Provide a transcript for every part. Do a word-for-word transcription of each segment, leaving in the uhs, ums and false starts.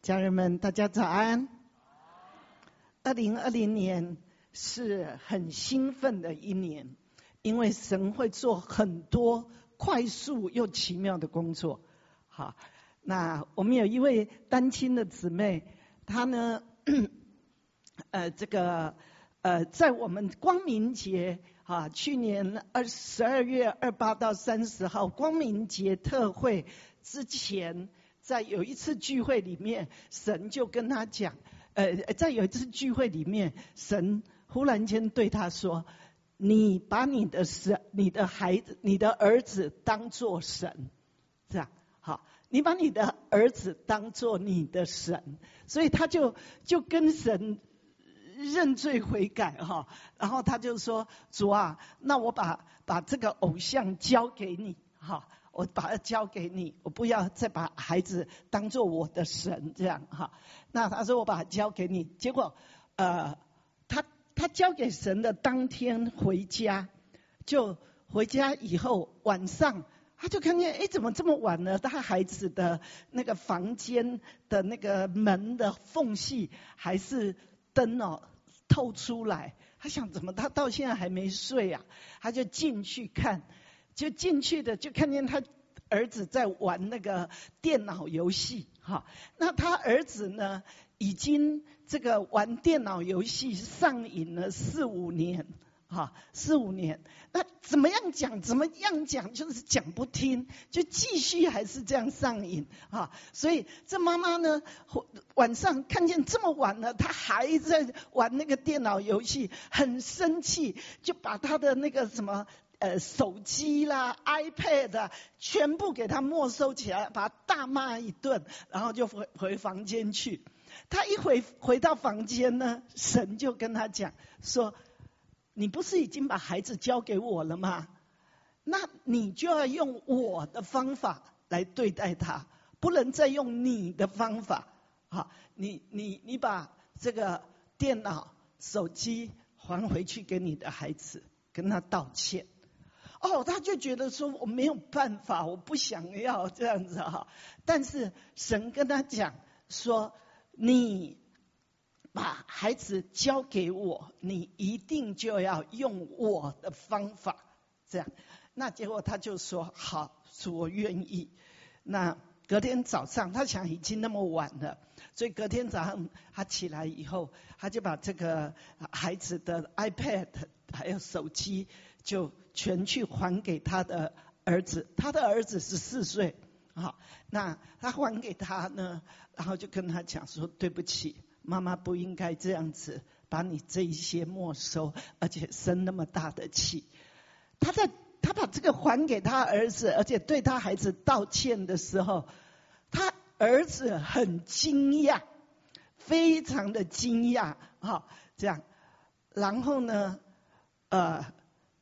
家人们，大家早安。二零二零年是很兴奋的一年，因为神会做很多快速又奇妙的工作。好，那我们有一位单亲的姊妹，她呢，呃，这个呃，在我们光明节啊，去年二十二月二八到三十号光明节特会之前，在有一次聚会里面，神就跟他讲，呃，在有一次聚会里面，神忽然间对他说：“你把你的神、你的孩子、你的儿子当作神，这样好，你把你的儿子当作你的神。”所以他就就跟神认罪悔改哈，然后他就说：“主啊，那我把把这个偶像交给你哈。”我把它交给你，我不要再把孩子当作我的神这样哈。那他说我把它交给你，结果呃，他他交给神的当天回家，就回家以后晚上他就看见，哎，怎么这么晚了？他孩子的那个房间的那个门的缝隙还是灯哦透出来。他想怎么他到现在还没睡啊？他就进去看。就进去的就看见他儿子在玩那个电脑游戏哈，那他儿子呢已经这个玩电脑游戏上瘾了四五年哈，四五年，那怎么样讲怎么样讲就是讲不听，就继续还是这样上瘾哈，所以这妈妈呢晚上看见这么晚了，他还在玩那个电脑游戏，很生气，就把他的那个什么。呃，手机啦 ，iPad 啊，全部给他没收起来，把他大骂一顿，然后就回回房间去。他一回回到房间呢，神就跟他讲说：“你不是已经把孩子交给我了吗？那你就要用我的方法来对待他，不能再用你的方法。好，你你你把这个电脑、手机还回去给你的孩子，跟他道歉。”哦，他就觉得说我没有办法，我不想要这样子哈。但是神跟他讲说，你把孩子交给我，你一定就要用我的方法，这样。那结果他就说好，主我愿意。那隔天早上，他想已经那么晚了，所以隔天早上他起来以后，他就把这个孩子的 iPad 还有手机就全去还给他的儿子，他的儿子十四岁，好，那他还给他呢，然后就跟他讲说：“对不起，妈妈不应该这样子把你这一些没收，而且生那么大的气。”他在他把这个还给他儿子，而且对他孩子道歉的时候，他儿子很惊讶，非常的惊讶，好，这样，然后呢，呃。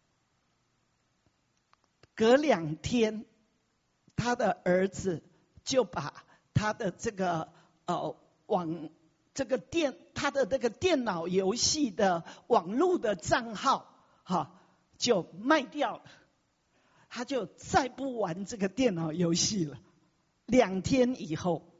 隔两天，他的儿子就把他的这个呃网这个电他的这个电脑游戏的网络的账号哈就卖掉了，他就再不玩这个电脑游戏了。两天以后，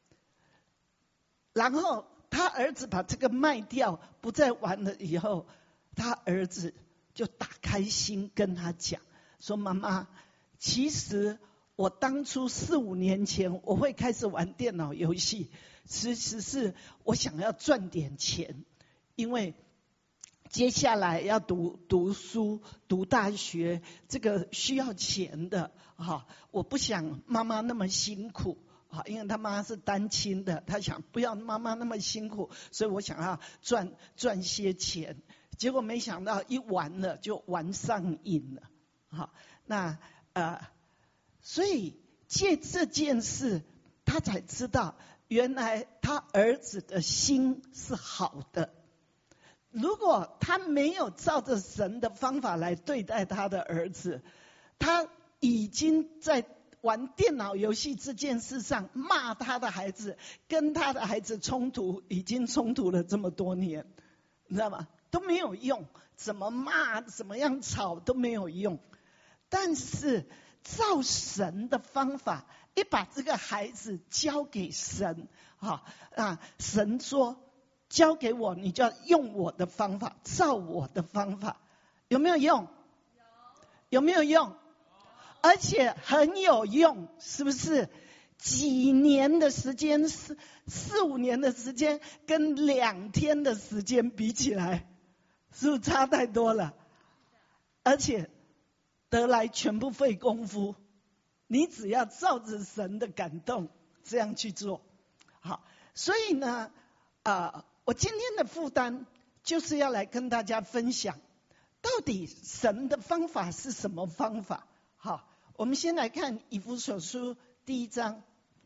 然后他儿子把这个卖掉，不再玩了以后，他儿子就打开心跟他讲。说妈妈，其实我当初四五年前我会开始玩电脑游戏，其实是我想要赚点钱，因为接下来要读读书、读大学，这个需要钱的哈。我不想妈妈那么辛苦啊，因为他妈是单亲的，他想不要妈妈那么辛苦，所以我想要赚赚些钱。结果没想到一玩了就玩上瘾了。好，那呃，所以借这件事，他才知道原来他儿子的心是好的。如果他没有照着神的方法来对待他的儿子，他已经在玩电脑游戏这件事上骂他的孩子，跟他的孩子冲突，已经冲突了这么多年，你知道吗？都没有用，怎么骂，怎么样吵都没有用。但是照神的方法一把这个孩子交给神，好啊，神说交给我，你就要用我的方法，照我的方法，有没有用？有没有用？而且很有用，是不是？几年的时间，四四五年的时间，跟两天的时间比起来，是不是差太多了？而且得来全不费功夫，你只要照着神的感动这样去做。好，所以呢，呃，我今天的负担就是要来跟大家分享，到底神的方法是什么方法？好，我们先来看以弗所书第一章。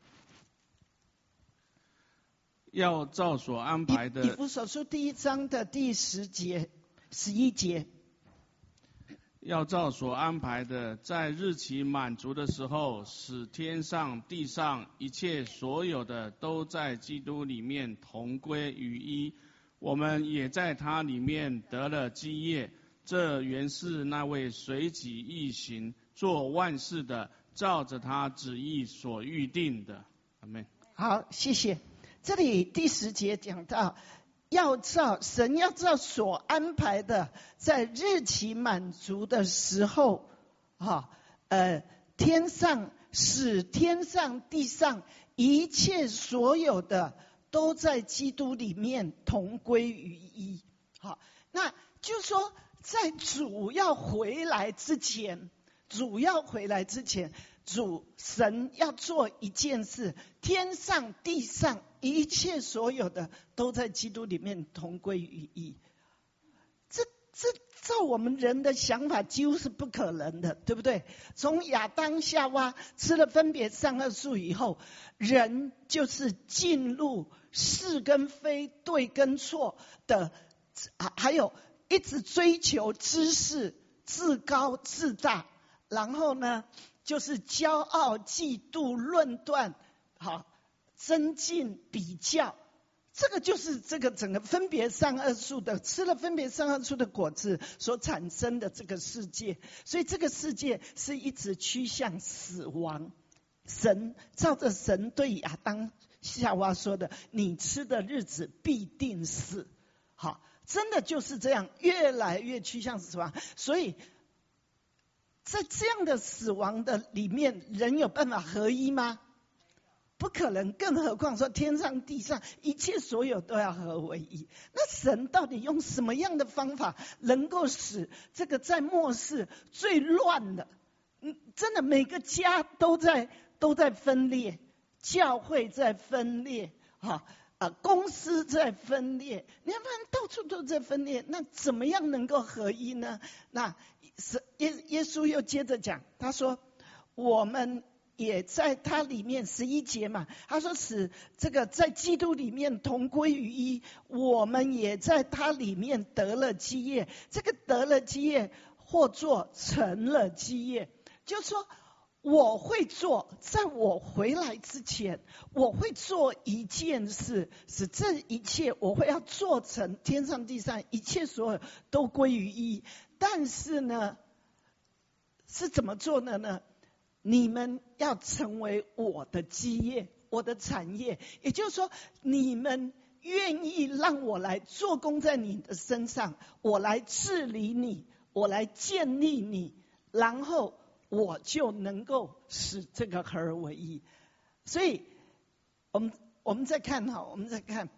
要照所安排的。 以弗所书第一章的第十节、十一节。 要照所安排的，在日期满足的时候，使天上地上一切所有的都在基督里面同归于一。我们也在他里面得了基业，这原是那位随己意行做万事的，照着他旨意所预定的。阿们。 好，谢谢。这里第十节讲到，要照神要照所安排的，在日期满足的时候，哈，呃，天上使天上地上一切所有的都在基督里面同归于一。好，那就说在主要回来之前，主要回来之前，主神要做一件事，天上地上一切所有的都在基督里面同归于一。这这照我们人的想法几乎是不可能的，对不对？从亚当夏娃吃了分别善恶树以后，人就是进入是跟非、对跟错的，还有一直追求知识、自高自大，然后呢就是骄傲、嫉妒、论断，好，增进比较，这个就是这个整个分别善恶树的，吃了分别善恶树的果子所产生的这个世界。所以这个世界是一直趋向死亡。神照着神对亚当夏娃说的，你吃的日子必定死。好，真的就是这样，越来越趋向死亡。所以在这样的死亡的里面，人有办法合一吗？不可能，更何况说天上地上一切所有都要合为一。那神到底用什么样的方法能够使这个在末世最乱的，嗯，真的每个家都在都在分裂，教会在分裂，哈、呃，公司在分裂，你看到处都在分裂，那怎么样能够合一呢？那耶耶稣又接着讲，他说我们也在他里面，十一节嘛，他说使这个在基督里面同归于一，我们也在他里面得了基业。这个得了基业或做成了基业，就是说我会做，在我回来之前，我会做一件事，使这一切我会要做成天上地上一切所有都归于一。但是呢，是怎么做的呢？你们要成为我的基业，我的产业，也就是说，你们愿意让我来做工在你的身上，我来治理你，我来建立你，然后我就能够使这个合而为一。所以，我们我们再看哈，我们再看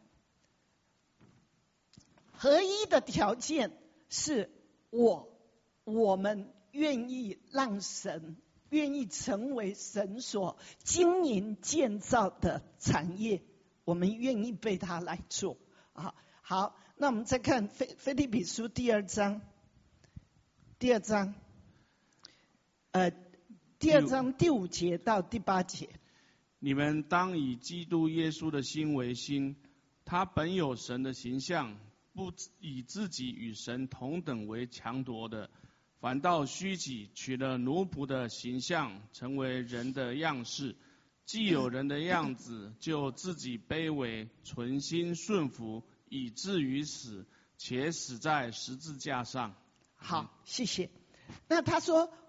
合一的条件是我我们愿意让神。愿意成为神所经营建造的产业，我们愿意被他来做啊。好，那我们再看腓腓立比书第二章，第二章，呃，第二章第五节到第八节。 你们当以基督耶稣的心为心，他本有神的形象，不以自己与神同等为强夺的。反倒虚己，取了奴仆的形象，成为人的样式。既有人的样子，就自己卑微，存心顺服，以至于死，且死在十字架上。 好，谢谢。那他说，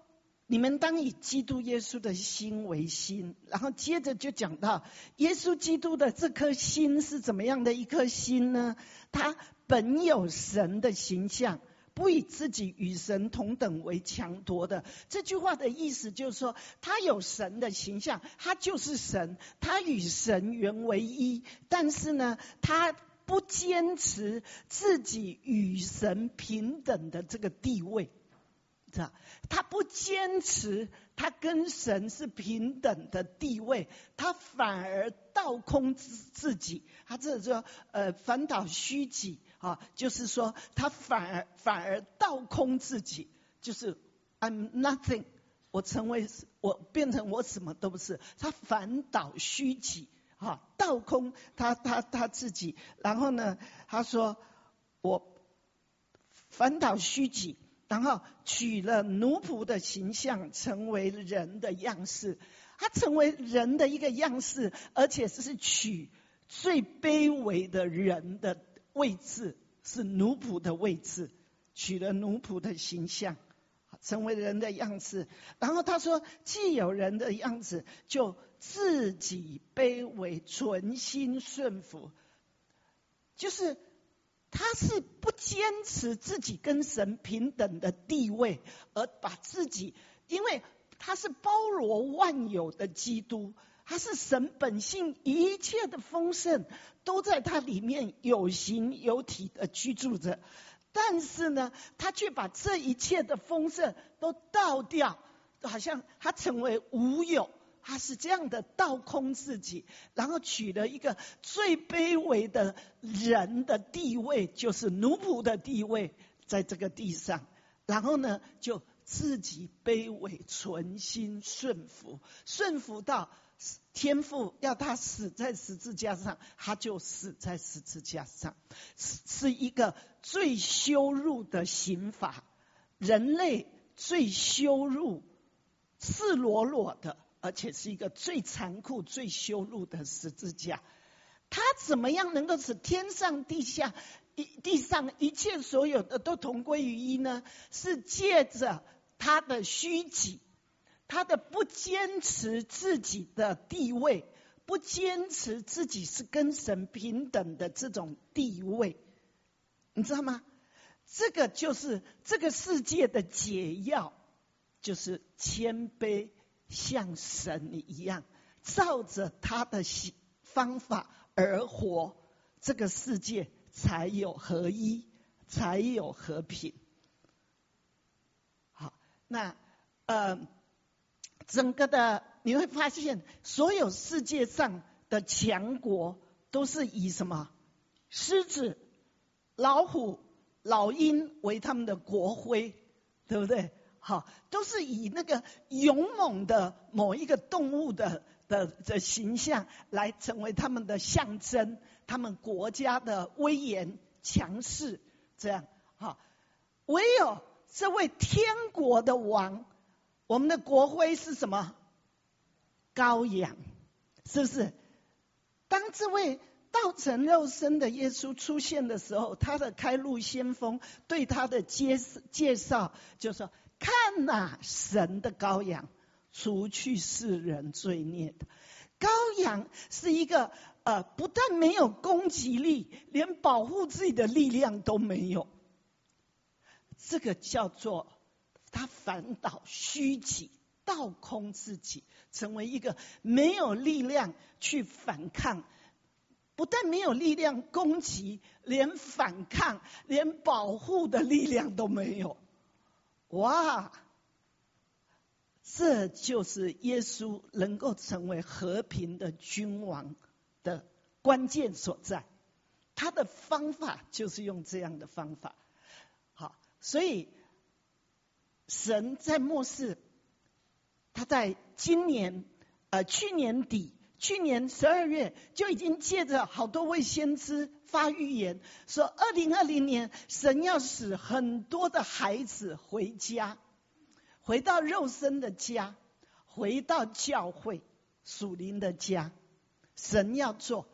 你们当以基督耶稣的心为心。然后接着就讲到耶稣基督的这颗心是怎么样的一颗心呢？他本有神的形象，不以自己与神同等为强夺的。这句话的意思就是说，他有神的形象，他就是神，他与神原为一。但是呢，他不坚持自己与神平等的这个地位，知道？他不坚持他跟神是平等的地位，他反而倒空自己。他这就呃反倒虚己啊，就是说他反而反而倒空自己，就是 I'm nothing， 我成为我变成我什么都不是，他反倒虚己啊，倒空他他他自己。然后呢，他说我反倒虚己。然后取了奴仆的形象，成为人的样式。他成为人的一个样式，而且是取最卑微的人的位置，是奴仆的位置，取了奴仆的形象，成为人的样式。然后他说，既有人的样子，就自己卑微，存心顺服，就是他是不坚持自己跟神平等的地位，而把自己，因为他是包罗万有的基督，他是神本性一切的丰盛都在他里面有形有体的居住着。但是呢，他却把这一切的丰盛都倒掉，好像他成为无有。他是这样的倒空自己，然后取了一个最卑微的人的地位，就是奴仆的地位，在这个地上。然后呢，就自己卑微，存心顺服，顺服到天父要他死在十字架上，他就死在十字架上，是一个最羞辱的刑罚，人类最羞辱、赤裸裸的，而且是一个最残酷、最羞辱的十字架。他怎么样能够使天上地下地上一切所有的都同归于一呢？是借着他的虚己，他的不坚持自己的地位，不坚持自己是跟神平等的这种地位，你知道吗？这个就是这个世界的解药，就是谦卑像神一样，照着他的方法而活，这个世界才有合一，才有和平。好，那呃，整个的你会发现，所有世界上的强国都是以什么？狮子、老虎、老鹰为他们的国徽，对不对？好，都是以那个勇猛的某一个动物的的的形象来成为他们的象征，他们国家的威严强势，这样。好，唯有这位天国的王，我们的国徽是什么？羔羊，是不是？当这位道成肉身的耶稣出现的时候，他的开路先锋对他的介介绍就说，看哪，神的羔羊，除去世人罪孽的。羔羊是一个呃，不但没有攻击力，连保护自己的力量都没有。这个叫做他反倒虚己，倒空自己，成为一个没有力量去反抗，不但没有力量攻击，连反抗、连保护的力量都没有。哇！这就是耶稣能够成为和平的君王的关键所在。他的方法就是用这样的方法。好，所以神在末世，他在今年呃去年底去年十二月就已经借着好多位先知发预言，说二零二零年神要使很多的孩子回家，回到肉身的家，回到教会属灵的家，神要做。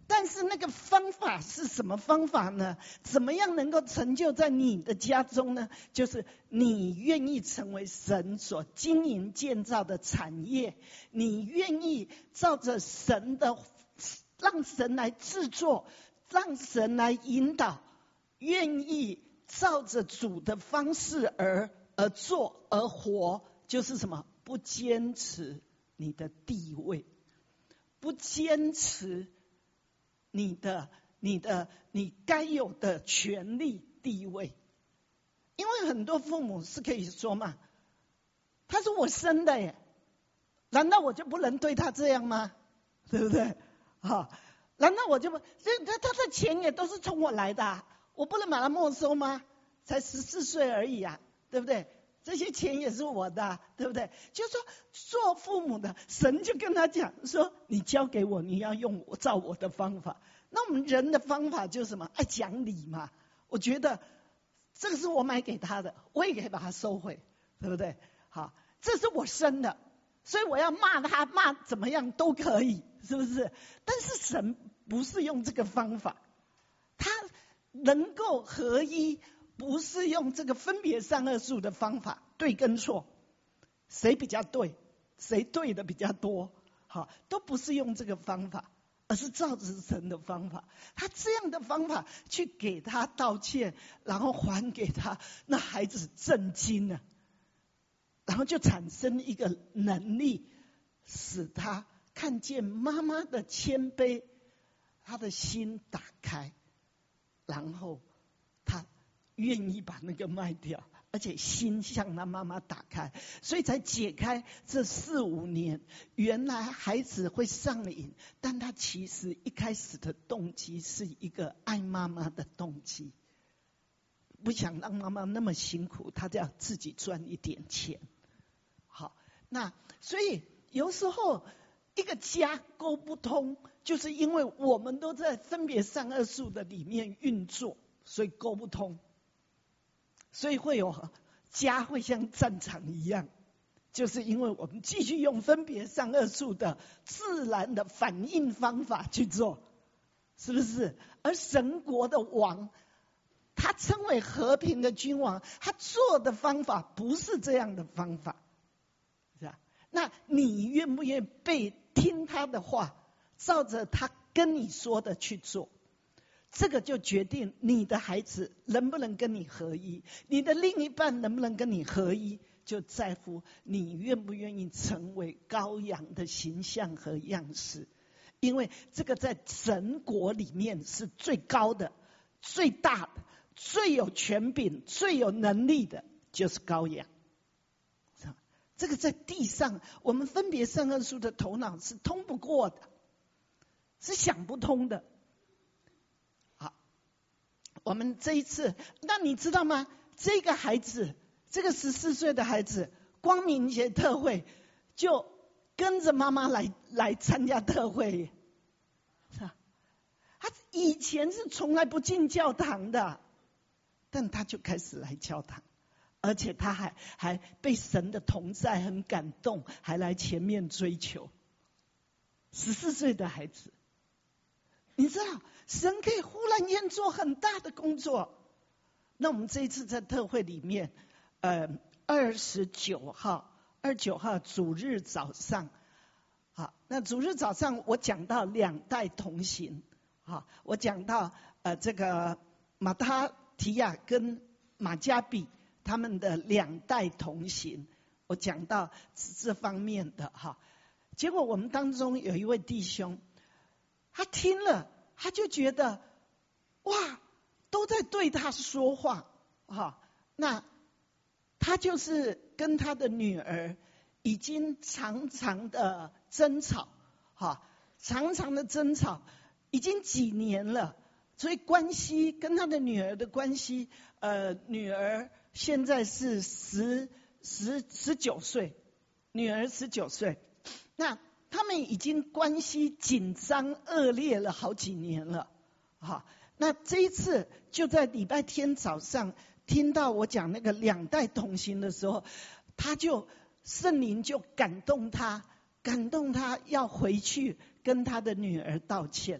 但是那个方法是什么方法呢？怎么样能够成就在你的家中呢？就是你愿意成为神所经营建造的产业，你愿意照着神的，让神来制作，让神来引导，愿意照着主的方式而而做而活，就是什么？不坚持你的地位，不坚持你的、你的、你该有的权利地位。因为很多父母是可以说嘛，他是我生的耶，难道我就不能对他这样吗？对不对？好，难道我就不？他他的钱也都是从我来的、啊，我不能把它没收吗？才十四岁而已啊，对不对？这些钱也是我的、啊，对不对？就是说，做父母的，神就跟他讲说：“你交给我，你要用我照我的方法。”那我们人的方法就是什么？爱讲理嘛。我觉得这个是我买给他的，我也可以把它收回，对不对？好，这是我生的，所以我要骂他，骂怎么样都可以，是不是？但是神不是用这个方法，他能够合一。不是用这个分别善恶树的方法，对跟错，谁比较对，谁对的比较多，好，都不是用这个方法，而是照着神的方法。他这样的方法去给他道歉，然后还给他，那孩子震惊了，然后就产生一个能力，使他看见妈妈的谦卑，他的心打开，然后他愿意把那个卖掉，而且心向他妈妈打开，所以才解开这四五年。原来孩子会上瘾，但他其实一开始的动机是一个爱妈妈的动机，不想让妈妈那么辛苦，他就要自己赚一点钱。好，那所以有时候一个家沟不通，就是因为我们都在分别善恶树的里面运作，所以沟不通。所以会有家会像战场一样，就是因为我们继续用分别善恶树的自然的反应方法去做，是不是？而神国的王，他称为和平的君王，他做的方法不是这样的方法，是吧？那你愿不愿意被听他的话，照着他跟你说的去做？这个就决定你的孩子能不能跟你合一，你的另一半能不能跟你合一，就在乎你愿不愿意成为羔羊的形象和样式。因为这个在神国里面是最高的、最大的、最有权柄、最有能力的，就是羔羊。这个在地上，我们分别善恶树的头脑是通不过的，是想不通的。我们这一次，那你知道吗？这个孩子，这个十四岁的孩子，光明节特会就跟着妈妈来来参加特会，是吧？他以前是从来不进教堂的，但他就开始来教堂，而且他还还被神的同在很感动，还来前面追求。十四岁的孩子，你知道？神可以忽然间做很大的工作。那我们这一次在特会里面，呃，二十九号，二十九号主日早上，好，那主日早上我讲到两代同行，好，我讲到呃这个马他提亚跟马加比他们的两代同行，我讲到这方面的哈。结果我们当中有一位弟兄，他听了。他就觉得哇，都在对他说话哈。那他就是跟他的女儿已经常常的争吵哈，常常的争吵，已经几年了。所以关系跟他的女儿的关系，呃，女儿现在是十十十九岁，女儿十九岁，那。他们已经关系紧张恶劣了好几年了，好，那这一次就在礼拜天早上听到我讲那个两代同行的时候，他就圣灵就感动他，感动他要回去跟他的女儿道歉，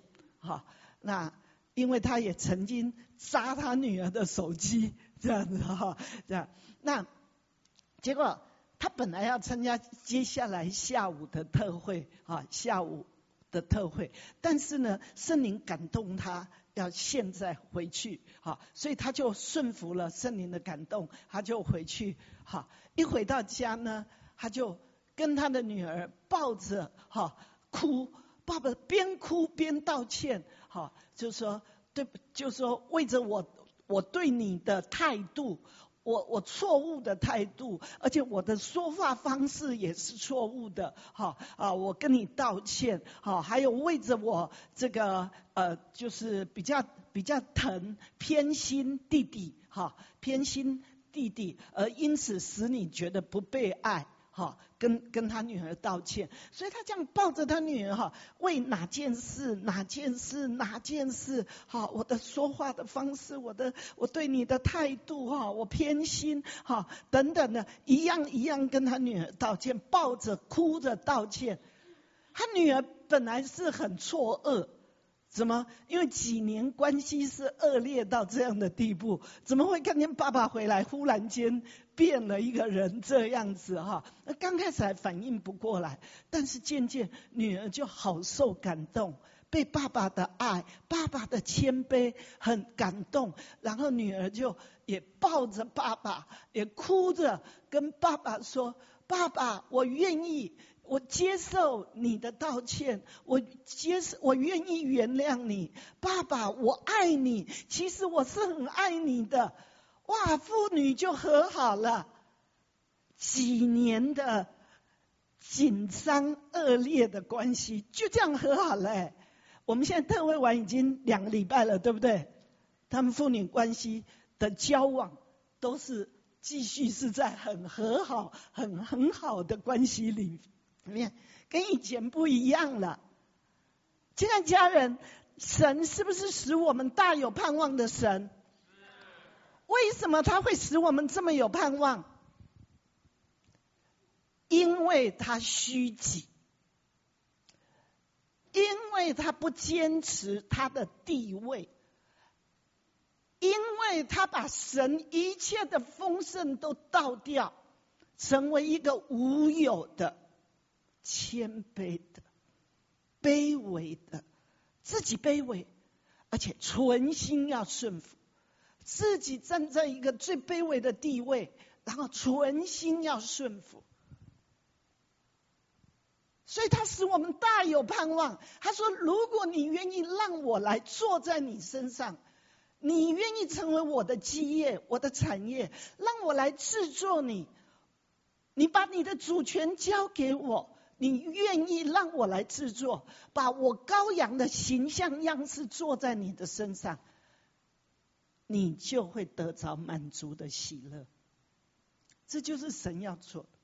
哈，那因为他也曾经扎他女儿的手机，这样子哈，这样，那结果他本来要参加接下来下午的特会啊，下午的特会，但是呢，圣灵感动他要现在回去，好，所以他就顺服了圣灵的感动，他就回去，好，一回到家呢，他就跟他的女儿抱着，哈，哭，爸爸边哭边道歉，好，就说对，就说为着我我对你的态度。我我错误的态度，而且我的说话方式也是错误的，哈啊，我跟你道歉，好，还有为着我这个呃，就是比较比较疼偏心弟弟，哈，偏心弟弟，而因此使你觉得不被爱。哈，跟跟他女儿道歉，所以他这样抱着他女儿哈，为哪件事哪件事哪件事，哈，我的说话的方式，我的我对你的态度哈，我偏心哈等等的，一样一样跟他女儿道歉，抱着哭着道歉。他女儿本来是很错愕。怎么？因为几年关系是恶劣到这样的地步，怎么会看见爸爸回来，忽然间变了一个人这样子哈？那刚开始还反应不过来，但是渐渐女儿就好受感动，被爸爸的爱、爸爸的谦卑很感动，然后女儿就也抱着爸爸，也哭着跟爸爸说：“爸爸，我愿意。”我接受你的道歉，我接受，我愿意原谅你，爸爸，我爱你。其实我是很爱你的。哇，父女就和好了。几年的紧张恶劣的关系就这样和好了、欸。我们现在特会完已经两个礼拜了，对不对？他们父女关系的交往都是继续是在很和好、很很好的关系里。面跟以前不一样了。亲爱的家人，神是不是使我们大有盼望的神？为什么他会使我们这么有盼望？因为他虚己，因为他不坚持他的地位，因为他把神一切的丰盛都倒掉，成为一个无有的谦卑的、卑微的，自己卑微，而且存心要顺服，自己站在一个最卑微的地位，然后存心要顺服。所以他使我们大有盼望。他说：“如果你愿意让我来坐在你身上，你愿意成为我的基业、我的产业，让我来制作你，你把你的主权交给我。”你愿意让我来制作，把我羔羊的形象样式做在你的身上，你就会得着满足的喜乐。这就是神要做的。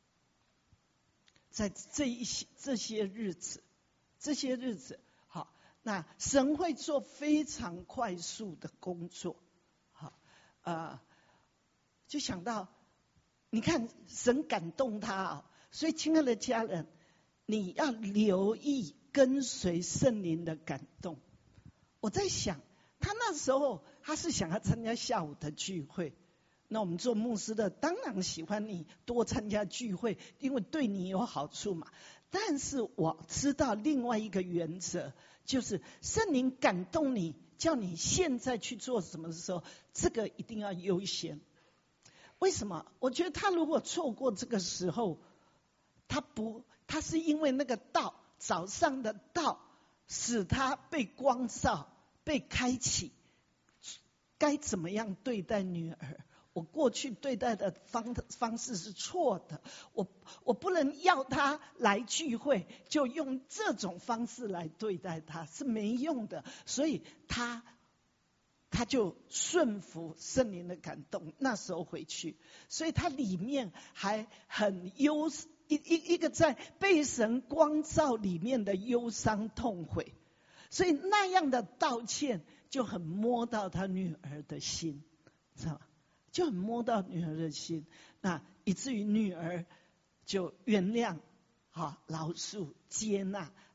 在这一些这些日子，这些日子，好，那神会做非常快速的工作。好，呃，就想到，你看神感动他啊。所以，亲爱的家人，你要留意跟随圣灵的感动。我在想，他那时候他是想要参加下午的聚会。那我们做牧师的，当然喜欢你多参加聚会，因为对你有好处嘛。但是我知道另外一个原则，就是圣灵感动你，叫你现在去做什么的时候，这个一定要优先。为什么？我觉得他如果错过这个时候，他不，他是因为那个道，早上的道，使他被光照、被开启，该怎么样对待女儿？我过去对待的方方式是错的，我我不能要他来聚会，就用这种方式来对待他，是没用的。所以他他就顺服圣灵的感动，那时候回去，所以他里面还很忧。一一一个在被神光照里面的忧伤痛悔，所以那样的道歉就很摸到他女儿的心，知道吗？就很摸到女儿的心，那以至于女儿就原谅、好饶恕、接纳，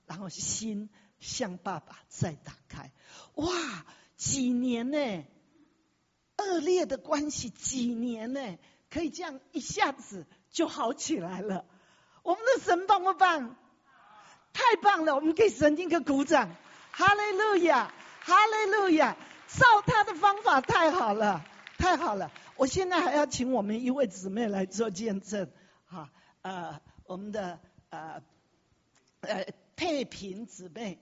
然后心向爸爸再打开。哇，几年呢？恶劣的关系几年呢？可以这样一下子就好起来了。我们的神棒不棒？太棒了！我们给神一个鼓掌。哈利路亚，哈利路亚！照他的方法太好了，太好了！我现在还要请我们一位姊妹来做见证。好，呃，我们的呃呃太平姊妹。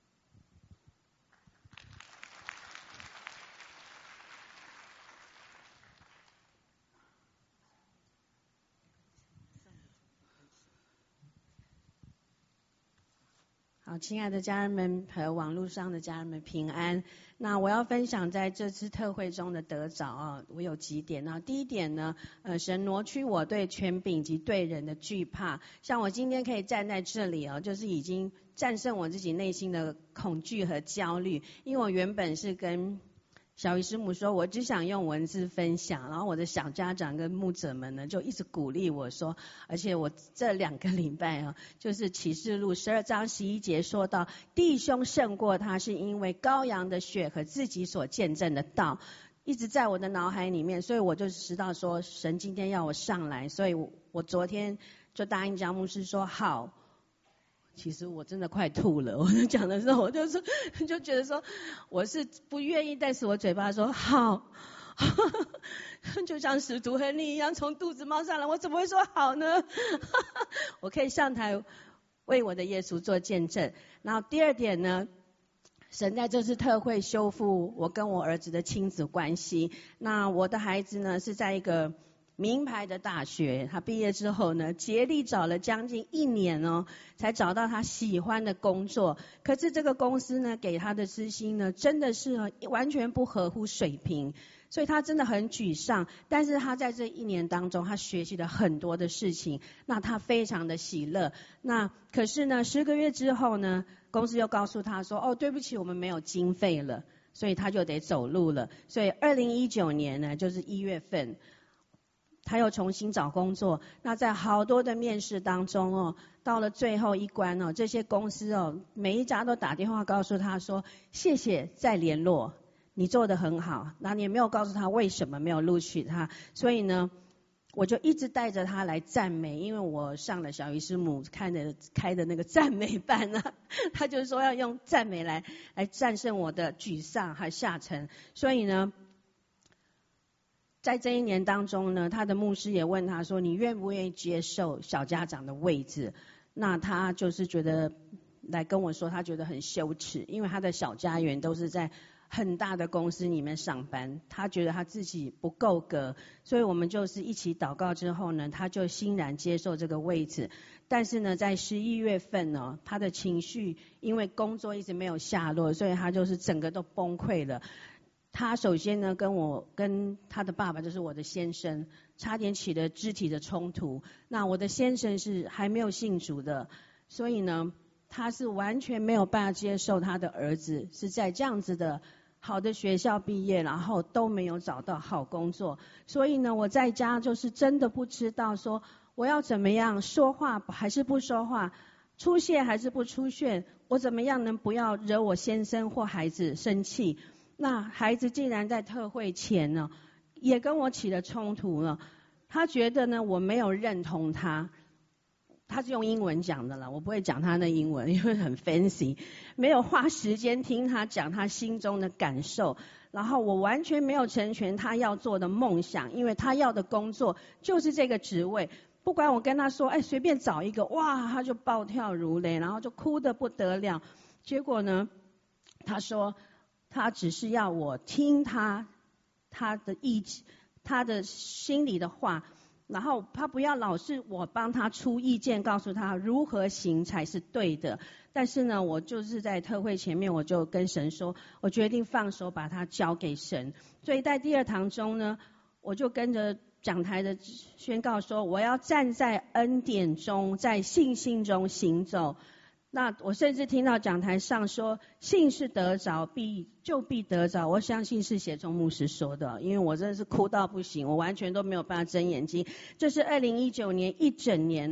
好，亲爱的家人们和网络上的家人们平安。那我要分享在这次特会中的得着啊，我有几点。那第一点呢，呃，神挪去我对权柄及对人的惧怕。像我今天可以站在这里啊，就是已经战胜我自己内心的恐惧和焦虑。因为我原本是跟小鱼师母说，我只想用文字分享，然后我的小家长跟牧者们呢，就一直鼓励我说，而且我这两个礼拜啊，就是启示录十二章十一节说到，弟兄胜过他，是因为羔羊的血和自己所见证的道，一直在我的脑海里面，所以我就知道说，神今天要我上来，所以我我昨天就答应张牧师说好。其实我真的快吐了，我就讲的时候，我就说，就觉得说我是不愿意，但是我嘴巴说好，就像使徒亨利一样从肚子冒上来，我怎么会说好呢？我可以上台为我的耶稣做见证。然后第二点呢，神在这次特会修复我跟我儿子的亲子关系。那我的孩子呢是在一个名牌的大学，他毕业之后呢，竭力找了将近一年哦，才找到他喜欢的工作。可是这个公司呢，给他的资薪呢，真的是完全不合乎水平，所以他真的很沮丧。但是他在这一年当中，他学习了很多的事情，那他非常的喜乐。那可是呢，十个月之后呢，公司又告诉他说，哦，对不起，我们没有经费了，所以他就得走路了。所以二零一九年呢，就是一月份。他又重新找工作，那在好多的面试当中哦，到了最后一关哦，这些公司哦，每一家都打电话告诉他说，谢谢再联络，你做得很好，那你也没有告诉他为什么没有录取他。所以呢，我就一直带着他来赞美，因为我上了小鱼师母看的开的那个赞美班啊，他就说要用赞美来来战胜我的沮丧和下沉。所以呢，在这一年当中呢，他的牧师也问他说，你愿不愿意接受小家长的位置？那他就是觉得来跟我说，他觉得很羞耻，因为他的小家园都是在很大的公司里面上班，他觉得他自己不够格，所以我们就是一起祷告之后呢，他就欣然接受这个位置。但是呢，在十一月份呢，他的情绪因为工作一直没有下落，所以他就是整个都崩溃了。他首先呢，跟我跟他的爸爸，就是我的先生，差点起了肢体的冲突。那我的先生是还没有信主的，所以呢，他是完全没有办法接受他的儿子是在这样子的好的学校毕业，然后都没有找到好工作。所以呢，我在家就是真的不知道说我要怎么样说话还是不说话，出现还是不出现，我怎么样能不要惹我先生或孩子生气。那孩子竟然在特会前呢，也跟我起了冲突了。他觉得呢，我没有认同他。他是用英文讲的啦，我不会讲他的英文，因为很 fancy， 没有花时间听他讲他心中的感受。然后我完全没有成全他要做的梦想，因为他要的工作就是这个职位。不管我跟他说，哎，随便找一个，哇，他就暴跳如雷，然后就哭得不得了。结果呢，他说，他只是要我听他他的意他的心里的话，然后他不要老是我帮他出意见，告诉他如何行才是对的。但是呢，我就是在特会前面，我就跟神说，我决定放手，把他交给神。所以在第二堂中呢，我就跟着讲台的宣告说，我要站在恩典中，在信心中行走。那我甚至听到讲台上说，信是得着，必就必得着。我相信是协中牧师说的，因为我真的是哭到不行，我完全都没有办法睁眼睛。这是二零一九年一整年呢，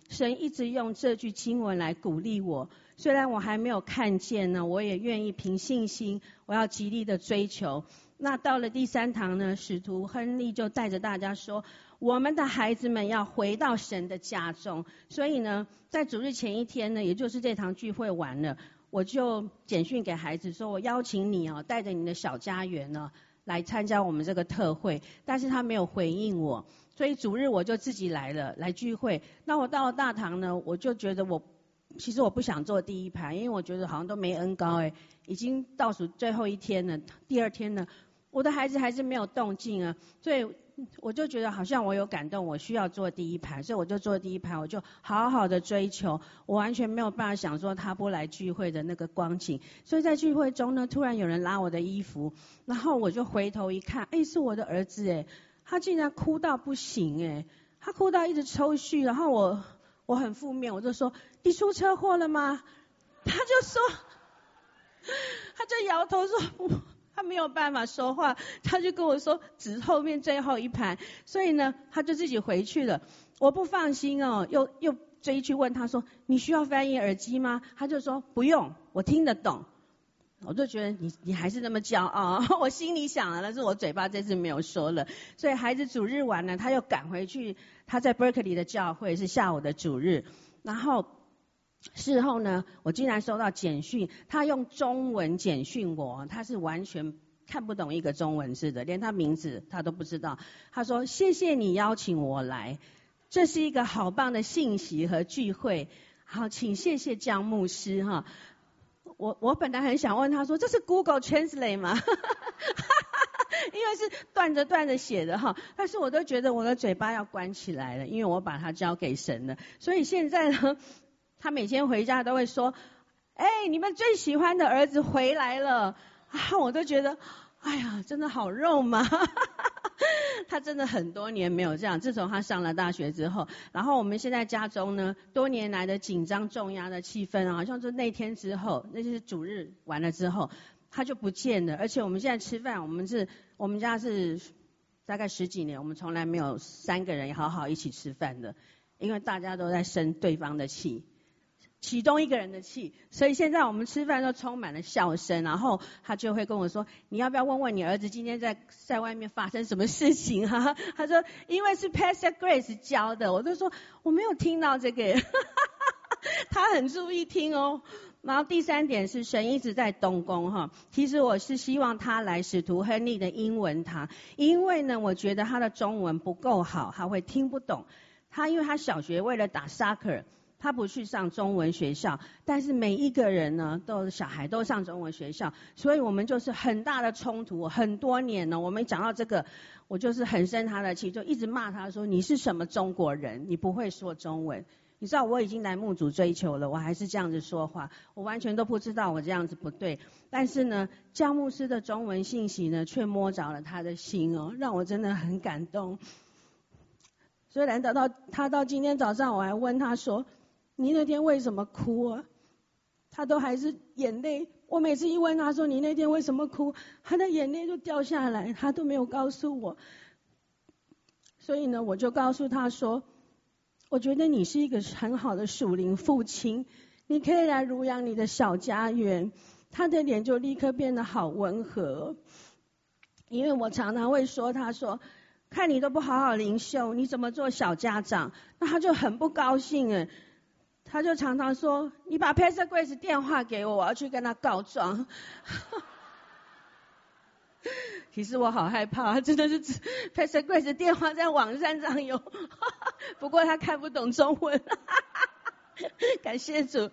神一直用这句经文来鼓励我，虽然我还没有看见呢，我也愿意凭信心，我要极力的追求。那到了第三堂呢，使徒亨利就带着大家说，我们的孩子们要回到神的家中。所以呢，在主日前一天呢，也就是这堂聚会完了，我就简讯给孩子说，我邀请你哦，带着你的小家园呢来参加我们这个特会。但是他没有回应我，所以主日我就自己来了，来聚会。那我到了大堂呢，我就觉得我其实我不想坐第一排，因为我觉得好像都没恩膏哎，已经倒数最后一天了，第二天呢，我的孩子还是没有动静啊，所以我就觉得好像我有感动，我需要坐第一排，所以我就坐第一排，我就好好的追求，我完全没有办法想说他不来聚会的那个光景。所以在聚会中呢，突然有人拉我的衣服，然后我就回头一看，哎，是我的儿子哎，他竟然哭到不行哎，他哭到一直抽搐，然后我我很负面，我就说你出车祸了吗？他就说，他就摇头说他没有办法说话，他就跟我说指后面最后一排，所以呢他就自己回去了。我不放心哦，又又追去问他说你需要翻译耳机吗？他就说不用，我听得懂。我就觉得你你还是那么骄傲，我心里想了，但是我嘴巴这次没有说了。所以孩子主日完了，他又赶回去，他在 Berkeley 的教会是下午的主日，然后事后呢，我竟然收到简讯，他用中文简讯我，他是完全看不懂一个中文字的，连他名字他都不知道。他说谢谢你邀请我来，这是一个好棒的信息和聚会，好，请谢谢江牧师哈。我我本来很想问他说这是 Google Translate 吗？因为是断着断着写的哈，但是我都觉得我的嘴巴要关起来了，因为我把它交给神了。所以现在呢，他每天回家都会说，哎，你们最喜欢的儿子回来了啊！我都觉得，哎呀，真的好肉麻。他真的很多年没有这样，自从他上了大学之后，然后我们现在家中呢，多年来的紧张重压的气氛，好像就那天之后，那就是主日完了之后，他就不见了。而且我们现在吃饭，我们是我们家是大概十几年，我们从来没有三个人好好一起吃饭的，因为大家都在生对方的气。其中一个人的气，所以现在我们吃饭都充满了笑声，然后他就会跟我说，你要不要问问你儿子今天在在外面发生什么事情啊？他说因为是 Pastor Grace 教的，我就说我没有听到这个。他很注意听哦。然后第三点是神一直在动工哈，其实我是希望他来使徒亨利的英文堂，因为呢我觉得他的中文不够好，他会听不懂。他因为他小学为了打 soccer，他不去上中文学校，但是每一个人呢，都小孩都上中文学校，所以我们就是很大的冲突，很多年了。我们讲到这个，我就是很生他的气，就一直骂他说：“你是什么中国人？你不会说中文。”你知道我已经来牧主追求了，我还是这样子说话，我完全都不知道我这样子不对。但是呢，江牧师的中文信息呢，却摸着了他的心哦，让我真的很感动。虽然等到他到今天早上，我还问他说，你那天为什么哭啊？他都还是眼泪，我每次一问他说你那天为什么哭，他的眼泪就掉下来，他都没有告诉我。所以呢，我就告诉他说，我觉得你是一个很好的属灵父亲，你可以来乳养你的小家园。他的脸就立刻变得好温和，因为我常常会说，他说看你都不好好领袖，你怎么做小家长？那他就很不高兴哎，他就常常说，你把 Pastor Grace 电话给我，我要去跟他告状。其实我好害怕，真的是 Pastor Grace 电话在网站上有，不过他看不懂中文。感谢主。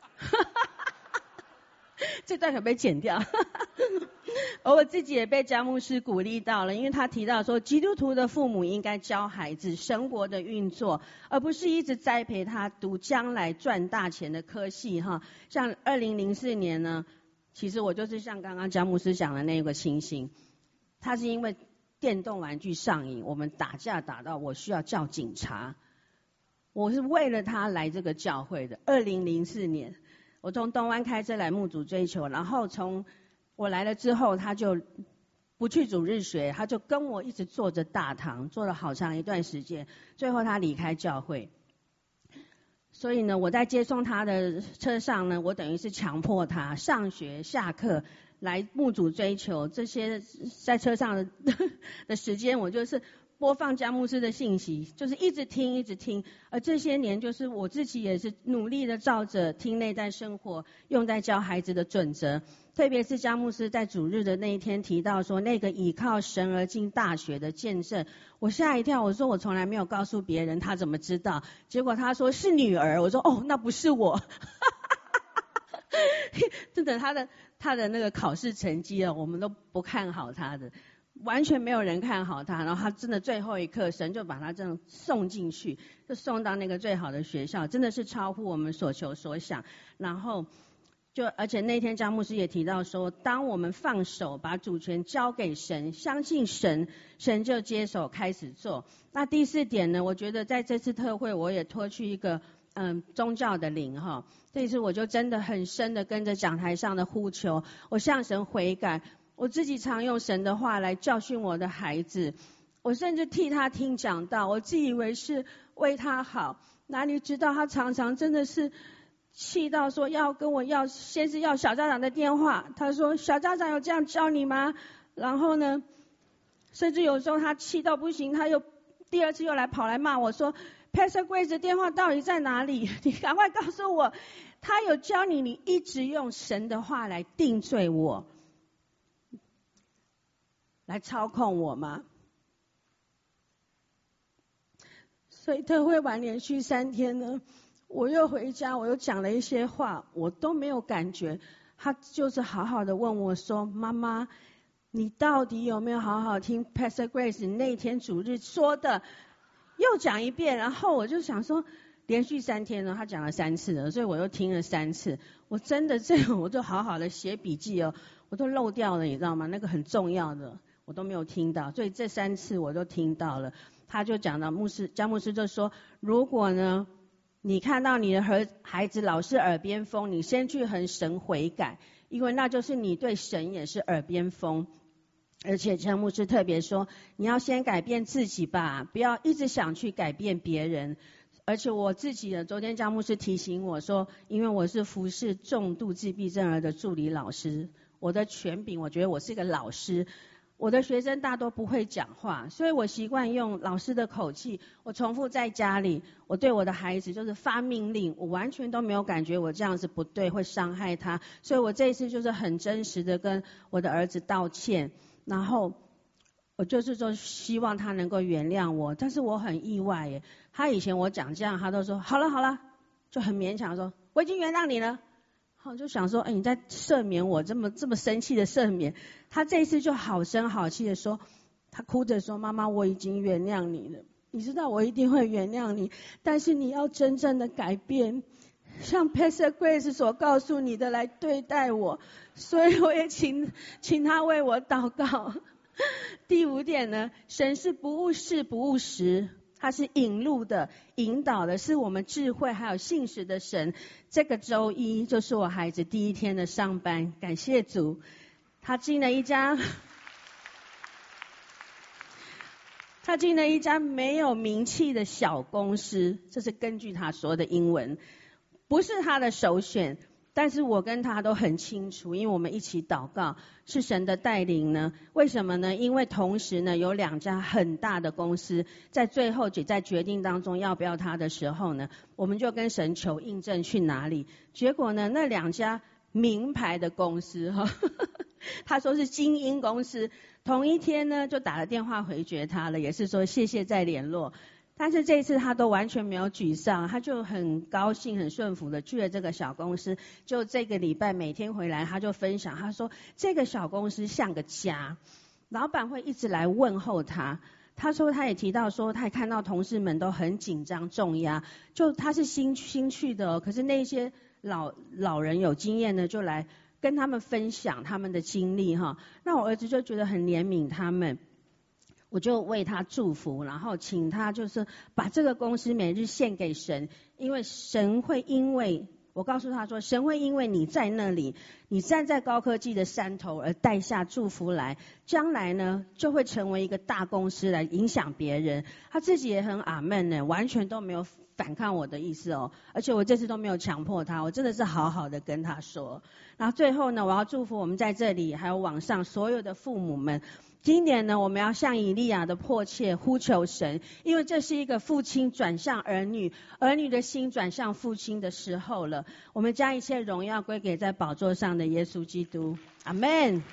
这段可不可以剪掉？而我自己也被江牧师鼓励到了，因为他提到说，基督徒的父母应该教孩子神国的运作，而不是一直栽培他读将来赚大钱的科系哈。像二零零四年呢，其实我就是像刚刚江牧师讲的那个情形，他是因为电动玩具上瘾，我们打架打到我需要叫警察，我是为了他来这个教会的。二零零四年，我从东湾开车来牧主追求，然后从我来了之后，他就不去主日学，他就跟我一直坐着大堂，坐了好长一段时间，最后他离开教会。 所以呢，我在接送他的车上呢，我等于是强迫他上学下课来牧主追求这些在车上的的时间，我就是播放姜牧师的信息，就是一直听一直听。而这些年，就是我自己也是努力的照着听内在生活用在教孩子的准则。特别是姜牧师在主日的那一天提到说，那个倚靠神而进大学的见证，我吓一跳，我说我从来没有告诉别人，他怎么知道？结果他说是女儿，我说哦，那不是我。真的，他的他的那个考试成绩啊，我们都不看好他的，完全没有人看好他。然后他真的最后一刻，神就把他这样送进去，就送到那个最好的学校，真的是超乎我们所求所想。然后就而且那天张牧师也提到说，当我们放手把主权交给神，相信神，神就接手开始做。那第四点呢，我觉得在这次特会我也脱去一个嗯宗教的灵哈，这次我就真的很深的跟着讲台上的呼求，我向神悔改。我自己常用神的话来教训我的孩子，我甚至替他听讲道，我自以为是为他好，哪里知道他常常真的是气到说要跟我要，先是要小家长的电话，他说小家长有这样教你吗？然后呢，甚至有时候他气到不行，他又第二次又来跑来骂我说 Pastor Grace 的电话到底在哪里？你赶快告诉我，他有教你，你一直用神的话来定罪我，来操控我吗？所以特会完连续三天呢，我又回家，我又讲了一些话，我都没有感觉。他就是好好的问我说，妈妈，你到底有没有好好听 Pastor Grace 那天主日说的？又讲一遍。然后我就想说，连续三天呢，他讲了三次了，所以我又听了三次。我真的这样，我就好好的写笔记哦，我都漏掉了，你知道吗？那个很重要的我都没有听到，所以这三次我都听到了。他就讲到牧师，姜牧师就说，如果呢你看到你的孩子老是耳边风，你先去和神悔改，因为那就是你对神也是耳边风。而且姜牧师特别说，你要先改变自己吧，不要一直想去改变别人。而且我自己的，昨天姜牧师提醒我说，因为我是服侍重度自闭症儿的助理老师，我的权柄，我觉得我是一个老师，我的学生大多不会讲话，所以我习惯用老师的口气。我重复在家里，我对我的孩子就是发命令，我完全都没有感觉我这样子不对，会伤害他。所以我这一次就是很真实的跟我的儿子道歉，然后我就是说希望他能够原谅我。但是我很意外耶，他以前我讲这样，他都说好了好了，就很勉强说我已经原谅你了。我就想说，哎，你在赦免我，这么这么生气的赦免。他这一次就好声好气的说，他哭着说，妈妈，我已经原谅你了，你知道我一定会原谅你，但是你要真正的改变，像 Pastor Grace 所告诉你的来对待我。所以我也请请他为我祷告。第五点呢，神是不误事不误时，他是引路的引导的，是我们智慧还有信实的神。这个周一就是我孩子第一天的上班，感谢主，他进了一家他进了一家没有名气的小公司，这是根据他说的英文，不是他的首选，但是我跟他都很清楚，因为我们一起祷告，是神的带领呢。为什么呢？因为同时呢，有两家很大的公司，在最后只在决定当中要不要他的时候呢，我们就跟神求印证去哪里。结果呢，那两家名牌的公司哈，他说是精英公司，同一天呢就打了电话回绝他了，也是说谢谢再联络。但是这一次他都完全没有沮丧，他就很高兴很顺服的去了这个小公司。就这个礼拜每天回来他就分享，他说这个小公司像个家，老板会一直来问候他。他说他也提到说，他也看到同事们都很紧张重压，就他是新新去的哦，可是那些老老人有经验的就来跟他们分享他们的经历哈。那我儿子就觉得很怜悯他们，我就为他祝福，然后请他就是把这个公司每日献给神，因为神会因为我告诉他说，神会因为你在那里，你站在高科技的山头而带下祝福来，将来呢就会成为一个大公司来影响别人。他自己也很阿们呢，完全都没有反抗我的意思哦，而且我这次都没有强迫他，我真的是好好的跟他说。然后最后呢，我要祝福我们在这里还有网上所有的父母们，今年呢，我们要像以利亚的迫切呼求神，因为这是一个父亲转向儿女，儿女的心转向父亲的时候了。我们将一切荣耀归给在宝座上的耶稣基督，阿们。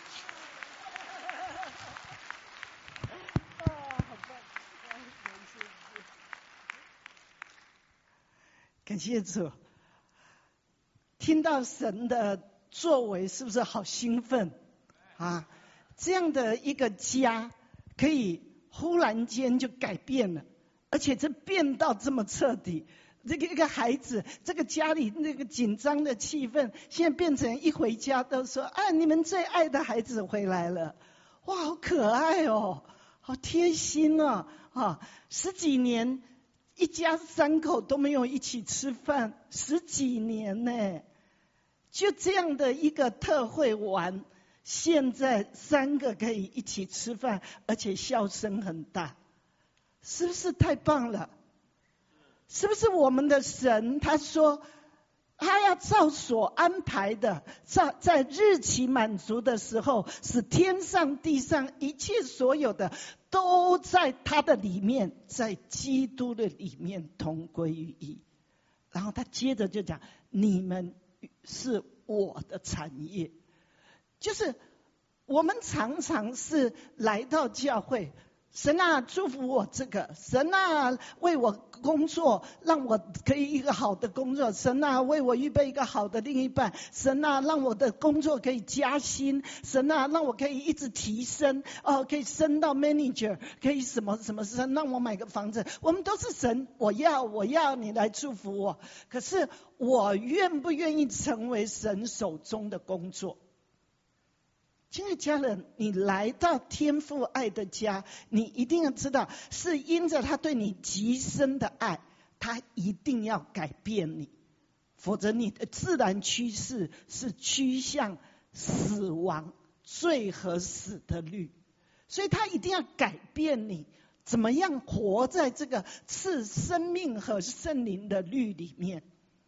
感谢主，听到神的作为是不是好兴奋啊？这样的一个家可以忽然间就改变了，而且这变到这么彻底。这个一个孩子，这个家里那个紧张的气氛，现在变成一回家都说啊，你们最爱的孩子回来了，哇，好可爱哦，好贴心哦，啊，十几年。一家三口都没有一起吃饭，十几年呢，就这样的一个特会玩，现在三个可以一起吃饭，而且笑声很大，是不是太棒了？是不是我们的神他说他要照所安排的，在在日期满足的时候，使天上地上一切所有的都在他的里面，在基督的里面同归于一。然后他接着就讲，你们是我的产业。就是我们常常是来到教会，神啊祝福我这个，神啊为我工作，让我可以一个好的工作，神啊为我预备一个好的另一半，神啊让我的工作可以加薪，神啊让我可以一直提升，哦可以升到 manager， 可以什么什么神让我买个房子，我们都是神，我要我要你来祝福我。可是我愿不愿意成为神手中的工作？亲爱的家人，你来到天父爱的家，你一定要知道，是因着他对你极深的爱，他一定要改变你，否则你的自然趋势是趋向死亡、罪和死的律，所以他一定要改变你，怎么样活在这个赐生命和圣灵的律里面，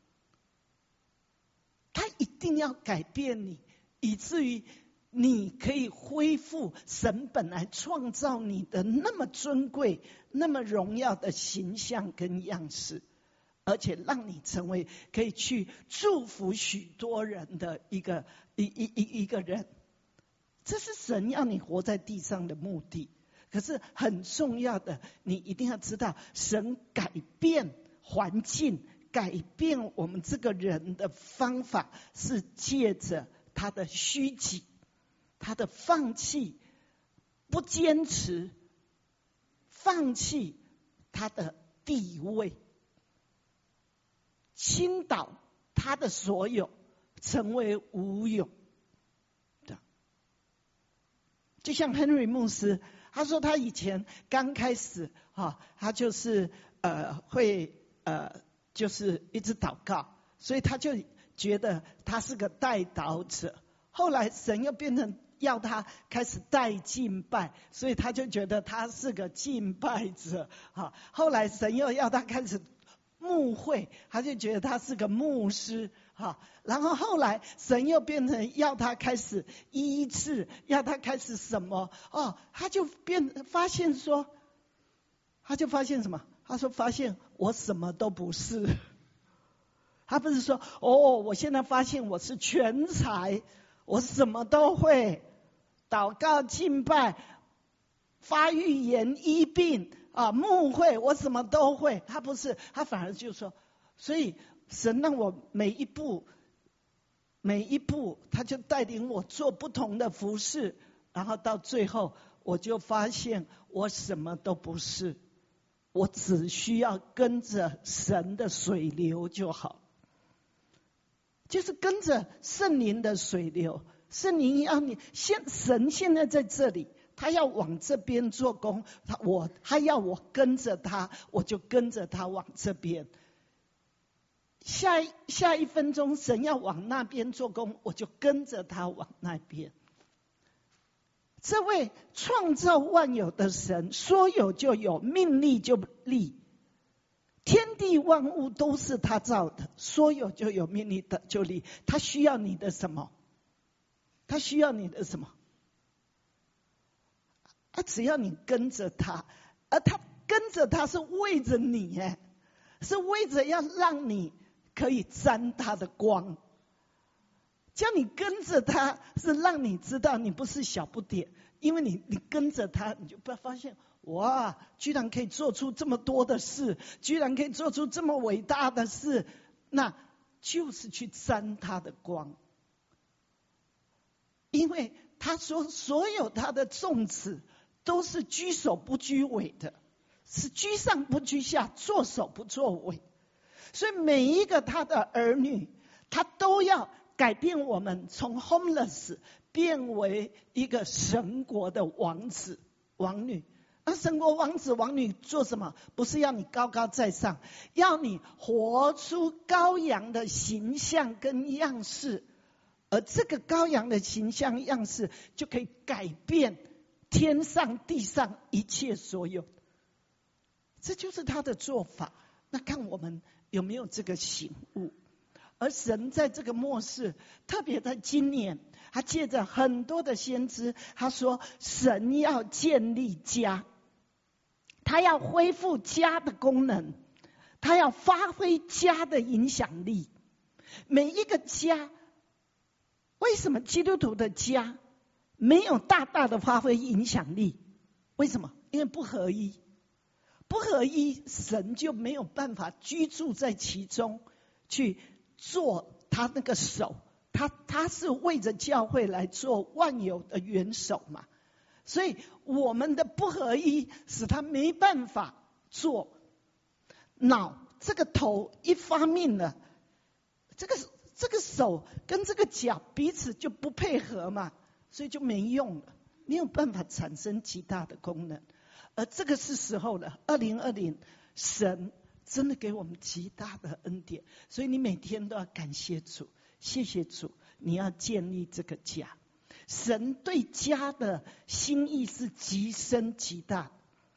他一定要改变你，以至于你可以恢复神本来创造你的那么尊贵、那么荣耀的形象跟样式，而且让你成为可以去祝福许多人的一个一一一一个人。这是神要你活在地上的目的。可是很重要的，你一定要知道，神改变环境、改变我们这个人的方法，是借着他的虚己。他的放弃，不坚持，放弃他的地位，倾倒他的所有，成为无有的。就像 Henry 牧师，他说他以前刚开始哈，他就是呃会呃就是一直祷告，所以他就觉得他是个代祷者。后来神又变成要他开始带敬拜，所以他就觉得他是个敬拜者。好，后来神又要他开始牧会，他就觉得他是个牧师。好，然后后来神又变成要他开始医治，要他开始什么？哦，他就变发现说，他就发现什么？他说发现我什么都不是。他不是说哦，我现在发现我是全才，我什么都会。祷告、敬拜、发预言、医病啊，牧会，我什么都会。他不是，他反而就说，所以神让我每一步，每一步，他就带领我做不同的服事，然后到最后，我就发现我什么都不是，我只需要跟着神的水流就好，就是跟着圣灵的水流。圣灵要你现神现在在这里，他要往这边做工，他我他要我跟着他，我就跟着他往这边。下一下一分钟，神要往那边做工，我就跟着他往那边。这位创造万有的神，说有就有，命立就立， 天地万物都是他造的，说有就有，命立就立。他需要你的什么？他需要你的什么？啊，只要你跟着他，而他跟着他是为着你，哎，是为着要让你可以沾他的光。叫你跟着他，是让你知道你不是小不点，因为你你跟着他，你就不要发现。哇，居然可以做出这么多的事，居然可以做出这么伟大的事，那就是去沾他的光。因为他说所有他的众子都是居首不居尾的，是居上不居下，作首不作尾。所以每一个他的儿女，他都要改变我们从 homeless 变为一个神国的王子王女。那神国王子王女做什么？不是要你高高在上，要你活出羔羊的形象跟样式，而这个羔羊的形象样式就可以改变天上地上一切所有。这就是他的做法。那看我们有没有这个醒悟。而神在这个末世，特别在今年，他借着很多的先知，他说神要建立家，他要恢复家的功能，他要发挥家的影响力。每一个家，为什么基督徒的家没有大大的发挥影响力？为什么？因为不合一。不合一，神就没有办法居住在其中，去做他那个手。他他是为着教会来做万有的元首嘛。所以我们的不合一使他没办法做。脑这个头一发命了，这个这个手跟这个脚彼此就不配合嘛，所以就没用了，没有办法产生极大的功能。而这个是时候了，二零二零神真的给我们极大的恩典，所以你每天都要感谢主，谢谢主，你要建立这个家。神对家的心意是极深极大，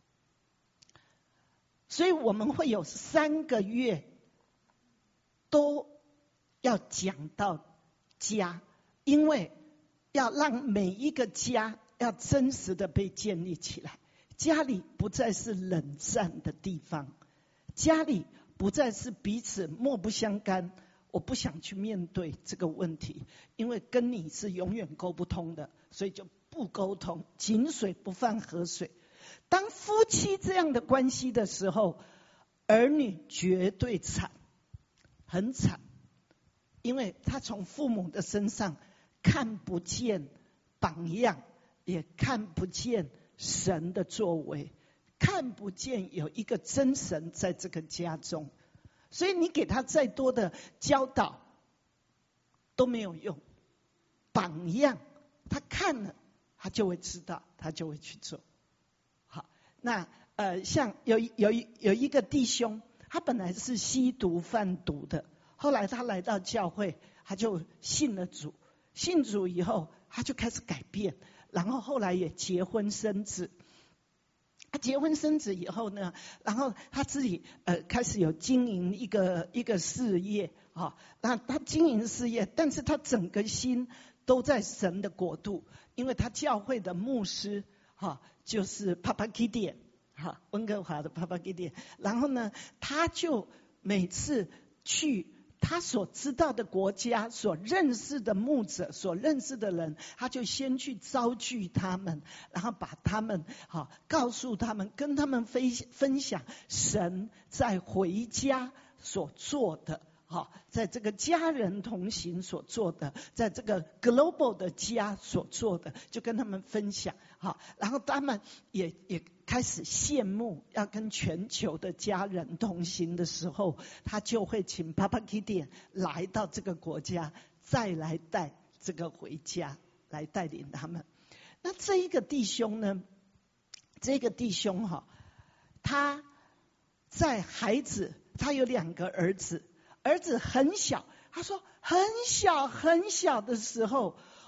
所以我们会有三个月都要讲到家，因为要让每一个家要真实的被建立起来。家里不再是冷战的地方，家里不再是彼此莫不相干，我不想去面对这个问题，因为跟你是永远沟不通的，所以就不沟通，井水不犯河水。当夫妻这样的关系的时候，儿女绝对惨，很惨，因为他从父母的身上看不见榜样，也看不见神的作为，看不见有一个真神在这个家中，所以你给他再多的教导都没有用。榜样他看了，他就会知道，他就会去做。好，那呃，像有有有一个弟兄，他本来是吸毒贩毒的，后来他来到教会，他就信了主，信主以后他就开始改变。然后后来也结婚生子，他结婚生子以后呢，然后他自己呃开始有经营一个一个事业啊，那他经营事业，但是他整个心都在神的国度，因为他教会的牧师哈就是 Papa Gideon 哈温哥华的 Papa Gideon， 然后呢他就每次去他所知道的国家，所认识的牧者，所认识的人，他就先去招聚他们，然后把他们好告诉他们，跟他们分分享神在回家所做的，好，在这个家人同行所做的，在这个 global 的家所做的，就跟他们分享，好，然后他们也也开始羡慕要跟全球的家人同行的时候，他就会请 Papa Gideon 来到这个国家，再来带这个回家，来带领他们。那这一个弟兄呢，这个弟兄哈，他在孩子，他有两个儿子，儿子很小，他说很小很小的时候，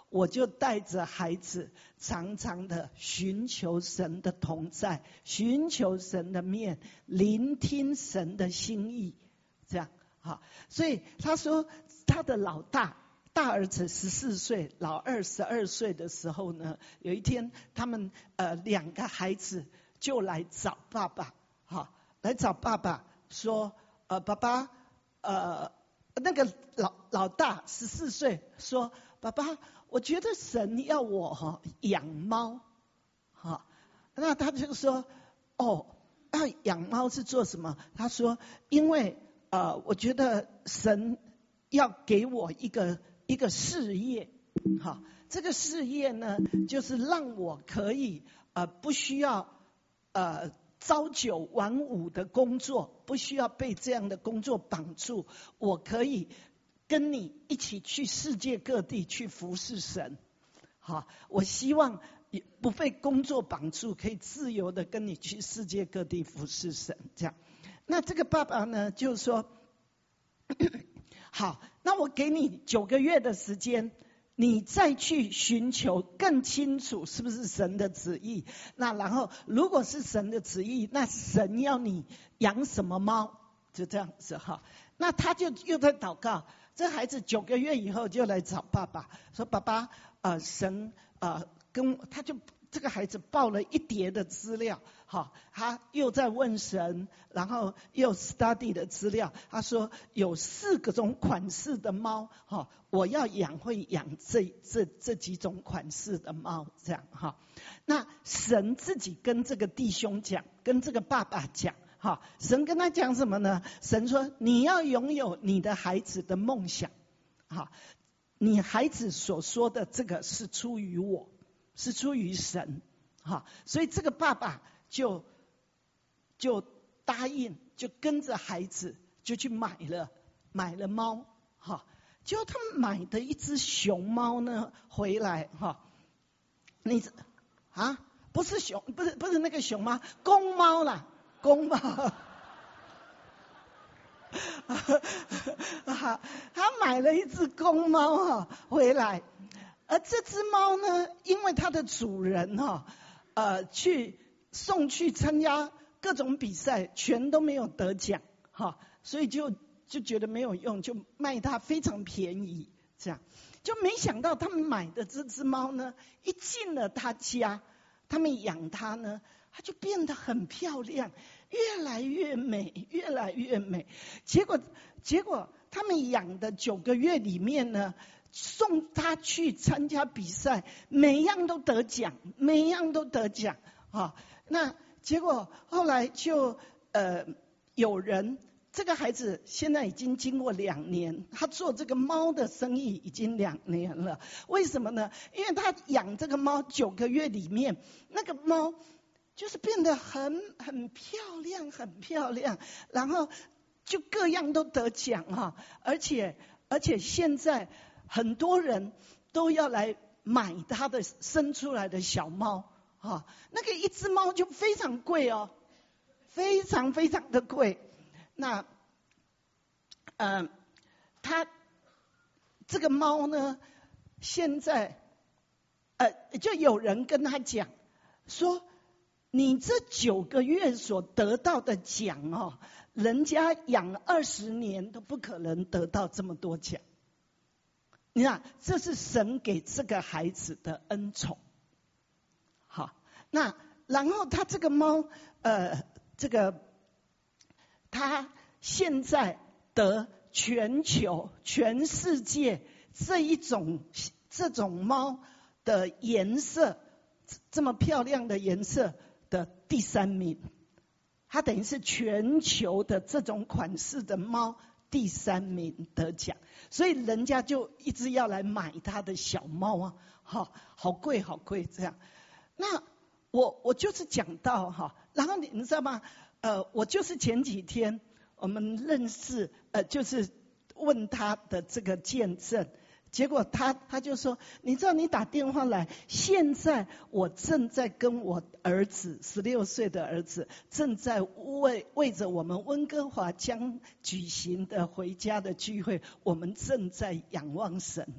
我就带着孩子常常的寻求神的同在，寻求神的面，聆听神的心意，这样好。所以他说他的老大大儿子十四岁，老二十二岁的时候呢，有一天他们呃两个孩子就来找爸爸，好，来找爸爸说，呃爸爸，呃那个老老大十四岁说，爸爸，我觉得神要我哈养猫，好，那他就说，哦，要养猫是做什么？他说，因为呃我觉得神要给我一个一个事业，好，这个事业呢，就是让我可以呃不需要呃朝九晚五的工作，不需要被这样的工作绑住，我可以跟你一起去世界各地去服侍神。好，我希望不被工作绑住，可以自由的跟你去世界各地服侍神。这样，那这个爸爸呢，就说好，那我给你九个月的时间，你再去寻求更清楚是不是神的旨意。那然后如果是神的旨意，那神要你养什么猫，就这样子哈。那他就又在祷告，这孩子九个月以后就来找爸爸，说爸爸，呃，神呃跟他就这个孩子报了一叠的资料，好，他又在问神，然后又 study 的资料，他说有四个种款式的猫，哈，我要养会养这这这几种款式的猫，这样哈。那神自己跟这个弟兄讲，跟这个爸爸讲，哈，神跟他讲什么呢？神说你要拥有你的孩子的梦想，哈，你孩子所说的这个是出于我。是出于神，哈，所以这个爸爸就就答应，就跟着孩子就去买了买了猫，哈，结果他们买的一只熊猫呢回来，哈，你啊不是熊，不是不是那个熊猫，公猫啦，公猫。他买了一只公猫哈回来。而这只猫呢，因为它的主人哈，呃，去送去参加各种比赛，全都没有得奖哈，所以就就觉得没有用，就卖它非常便宜，这样就没想到他们买的这只猫呢，一进了他家，他们养它呢，它就变得很漂亮，越来越美，越来越美。结果结果他们养的九个月里面呢，送他去参加比赛，每样都得奖，每样都得奖啊！那结果后来就呃有人，这个孩子现在已经经过两年，他做这个猫的生意已经两年了。为什么呢？因为他养这个猫九个月里面，那个猫就是变得很很漂亮，很漂亮，然后就各样都得奖哈，而且而且现在。很多人都要来买他的生出来的小猫，哈，那个一只猫就非常贵哦，非常非常的贵。那，呃，他这个猫呢，现在，呃，就有人跟他讲说，你这九个月所得到的奖哦，人家养二十年都不可能得到这么多奖。你看，这是神给这个孩子的恩宠。好，那然后他这个猫，呃，这个他现在得全球、全世界这一种这种猫的颜色这么漂亮的颜色的第三名，他等于是全球的这种款式的猫。第三名得奖，所以人家就一直要来买他的小猫啊，好，好贵好贵这样。那我我就是讲到哈，然后你你知道吗？呃，我就是前几天我们认识，呃，就是问他的这个见证，结果他他就说，你知道你打电话来，现在我正在跟我儿子十六岁的儿子正在为为着我们温哥华将举行的回家的聚会，我们正在仰望神。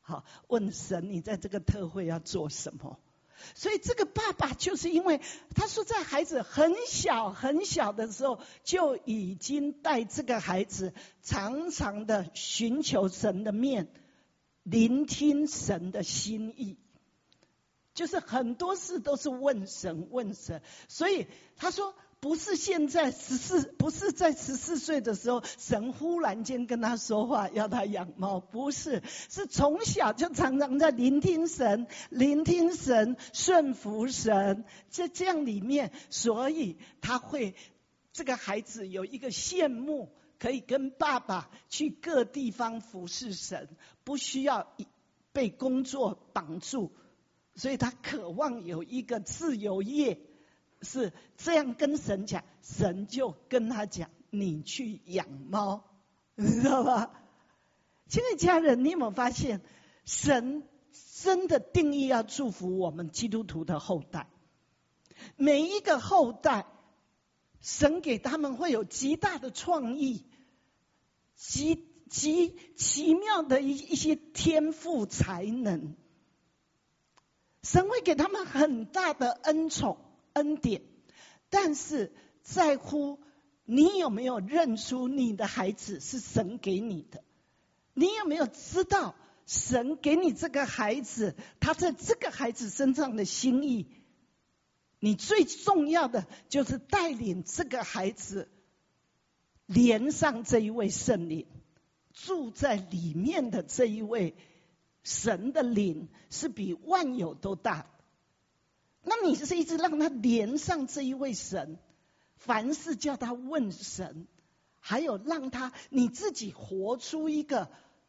好，问神你在这个特会要做什么？所以这个爸爸就是因为他说在孩子很小很小的时候就已经带这个孩子常常的寻求神的面，聆听神的心意，就是很多事都是问神问神。所以他说不是现在十四，不是在十四岁的时候神忽然间跟他说话要他养猫，不是，是从小就常常在聆听神聆听神顺服神，在这样里面，所以他会这个孩子有一个羡慕，可以跟爸爸去各地方服侍神，不需要被工作绑住，所以他渴望有一个自由业，是这样跟神讲，神就跟他讲你去养猫，你知道吧？亲爱的家人，你有没有发现神真的定义要祝福我们基督徒的后代，每一个后代神给他们会有极大的创意，极极奇妙的一一些天赋才能，神会给他们很大的恩宠恩典，但是在乎你有没有认出你的孩子是神给你的，你有没有知道神给你这个孩子他在这个孩子身上的心意，你最重要的就是带领这个孩子连上这一位圣灵，住在里面的这一位神的灵是比万有都大的，那你是一直让他连上这一位神，凡事叫他问神，还有让他你自己活出一个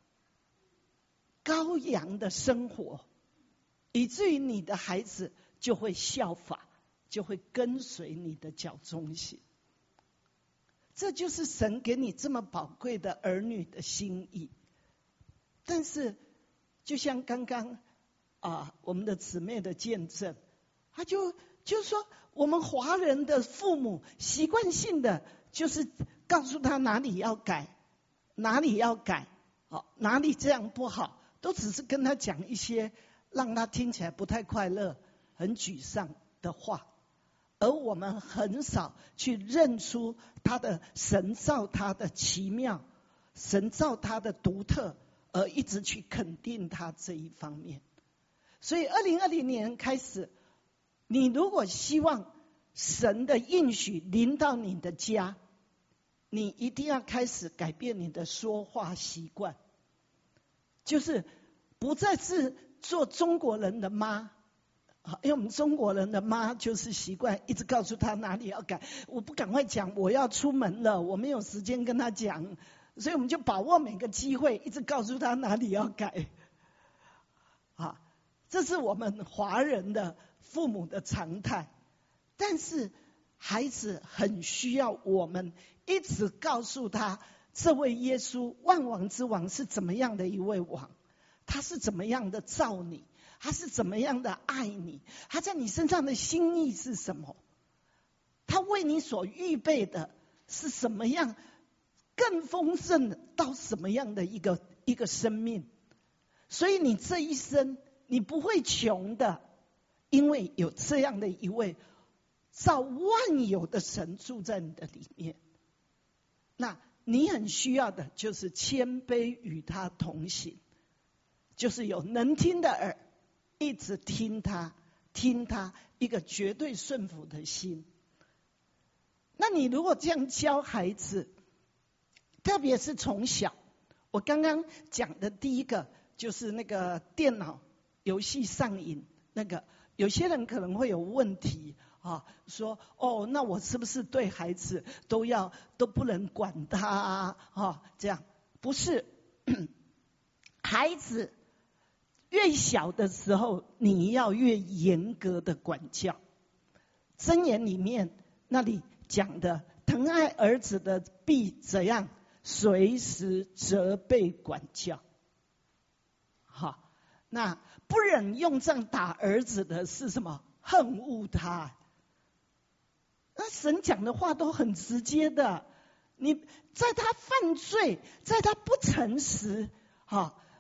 羔羊的生活，以至于你的孩子就会效法，就会跟随你的脚中行。这就是神给你这么宝贵的儿女的心意。但是就像刚刚啊我们的姊妹的见证，他就就说我们华人的父母习惯性的就是告诉他哪里要改，哪里要改，好，哪里这样不好，都只是跟他讲一些让他听起来不太快乐、很沮丧的话，而我们很少去认出他的神造他的奇妙，神造他的独特，而一直去肯定他这一方面。所以二零二零年开始，你如果希望神的应许临到你的家，你一定要开始改变你的说话习惯，就是不再是做中国人的妈，因为我们中国人的妈就是习惯一直告诉他哪里要改，我不赶快讲我要出门了，我没有时间跟他讲，所以我们就把握每个机会一直告诉他哪里要改。啊，这是我们华人的父母的常态，但是孩子很需要我们一直告诉他，这位耶稣万王之王是怎么样的一位王，他是怎么样的造你，他是怎么样的爱你，他在你身上的心意是什么，他为你所预备的是什么样更丰盛到什么样的一个一个生命。所以你这一生你不会穷的，因为有这样的一位造万有的神住在你的里面。那你很需要的就是谦卑与他同行，就是有能听的耳，一直听他听他一个绝对顺服的心。那你如果这样教孩子，特别是从小，我刚刚讲的第一个就是那个电脑游戏上瘾，那个有些人可能会有问题啊，说哦，那我是不是对孩子都要都不能管他啊？啊，这样不是，孩子越小的时候，你要越严格的管教。箴言里面那里讲的，疼爱儿子的必怎样？随时责备管教。好，那不忍用杖打儿子的是什么？恨恶他。那神讲的话都很直接的，你在他犯罪，在他不诚实，哈，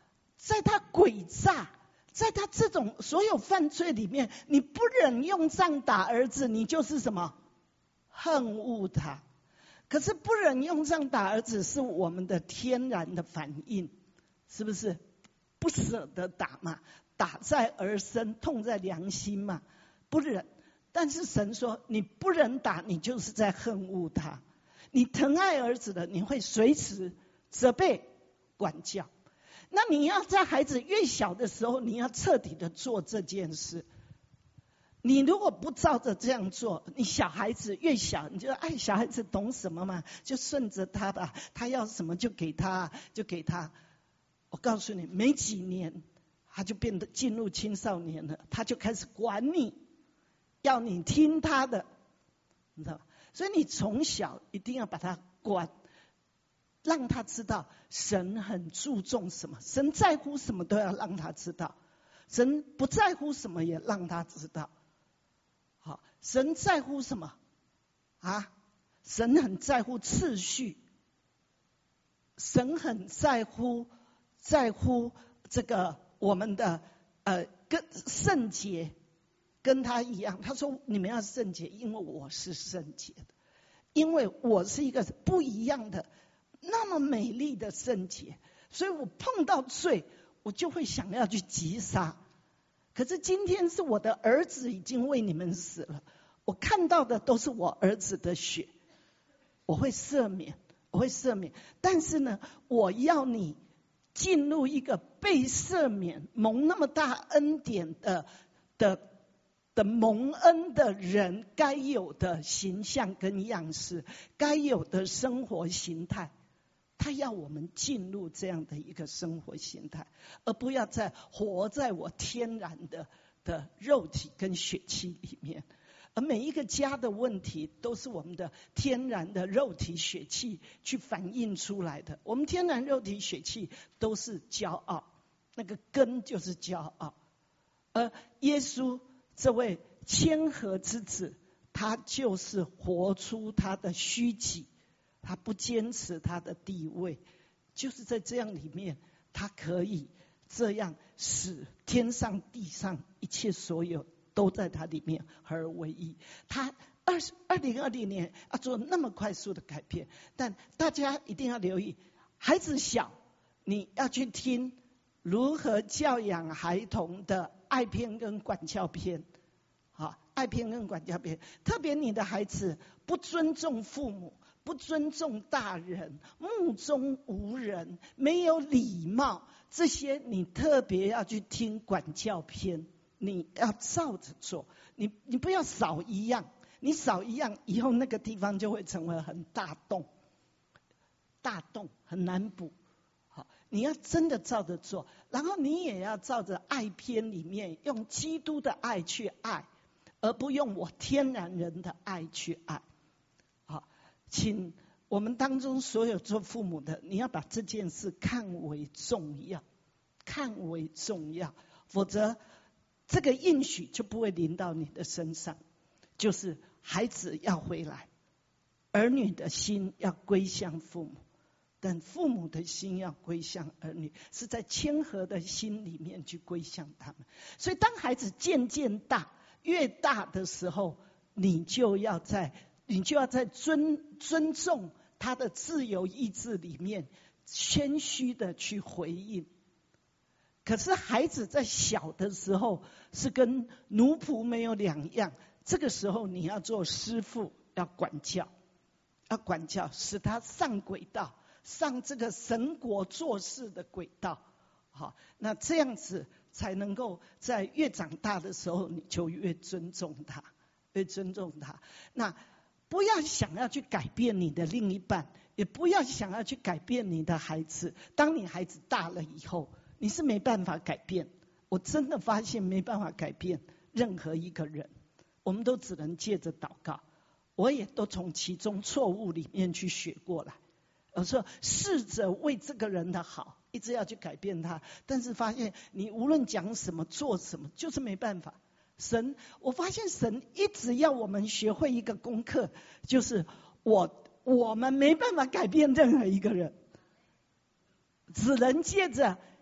在他诡诈，在他这种所有犯罪里面，你不忍用杖打儿子，你就是什么？恨恶他。可是不忍用杖打儿子是我们的天然的反应，是不是？不舍得打嘛，打在儿身，痛在良心嘛，不忍。但是神说，你不忍打，你就是在恨恶他。你疼爱儿子的，你会随时责备管教。那你要在孩子越小的时候，你要彻底的做这件事。你如果不照着这样做，你小孩子越小，你就哎，小孩子懂什么嘛，就顺着他吧，他要什么就给他，就给他。我告诉你，没几年，他就变得进入青少年了，他就开始管你，要你听他的，你知道吧？所以你从小一定要把他管，让他知道神很注重什么，神在乎什么都要让他知道，神不在乎什么也让他知道。好，神在乎什么啊？神很在乎次序，神很在乎在乎这个我们的呃跟圣洁，跟他一样。他说你们要圣洁，因为我是圣洁的，因为我是一个不一样的那么美丽的圣洁，所以我碰到罪我就会想要去击杀。可是今天是我的儿子已经为你们死了，我看到的都是我儿子的血，我会赦免，我会赦免。但是呢，我要你进入一个被赦免、蒙那么大恩典的的的蒙恩的人该有的形象跟样式，该有的生活形态。他要我们进入这样的一个生活形态，而不要再活在我天然的的肉体跟血气里面。而每一个家的问题都是我们的天然的肉体血气去反映出来的。我们天然肉体血气都是骄傲，那个根就是骄傲。而耶稣这位谦和之子，他就是活出他的虚己，他不坚持他的地位，就是在这样里面，他可以这样使天上地上一切所有都在他里面合而为一。他二二零二零年要做那么快速的改变，但大家一定要留意，孩子小，你要去听如何教养孩童的爱篇跟管教篇。好，爱篇跟管教篇，特别你的孩子不尊重父母，不尊重大人，目中无人，没有礼貌，这些你特别要去听管教篇，你要照着做，你你不要少一样，你少一样以后那个地方就会成为很大洞，大洞很难补。好，你要真的照着做，然后你也要照着爱篇里面用基督的爱去爱，而不用我天然人的爱去爱。好，请我们当中所有做父母的，你要把这件事看为重要，看为重要，否则这个应许就不会临到你的身上。就是孩子要回来，儿女的心要归向父母，但父母的心要归向儿女，是在谦和的心里面去归向他们。所以当孩子渐渐大，越大的时候，你就要在你就要在尊尊重他的自由意志里面，谦虚的去回应。可是孩子在小的时候是跟奴仆没有两样，这个时候你要做师父，要管教，要管教，使他上轨道，上这个神国做事的轨道。好，那这样子才能够在越长大的时候，你就越尊重他，越尊重他。那不要想要去改变你的另一半，也不要想要去改变你的孩子。当你孩子大了以后，你是没办法改变。我真的发现没办法改变任何一个人，我们都只能借着祷告。我也都从其中错误里面去学过来。我说试着为这个人的好，一直要去改变他，但是发现你无论讲什么做什么，就是没办法。神，我发现神一直要我们学会一个功课，就是我我们没办法改变任何一个人，只能借着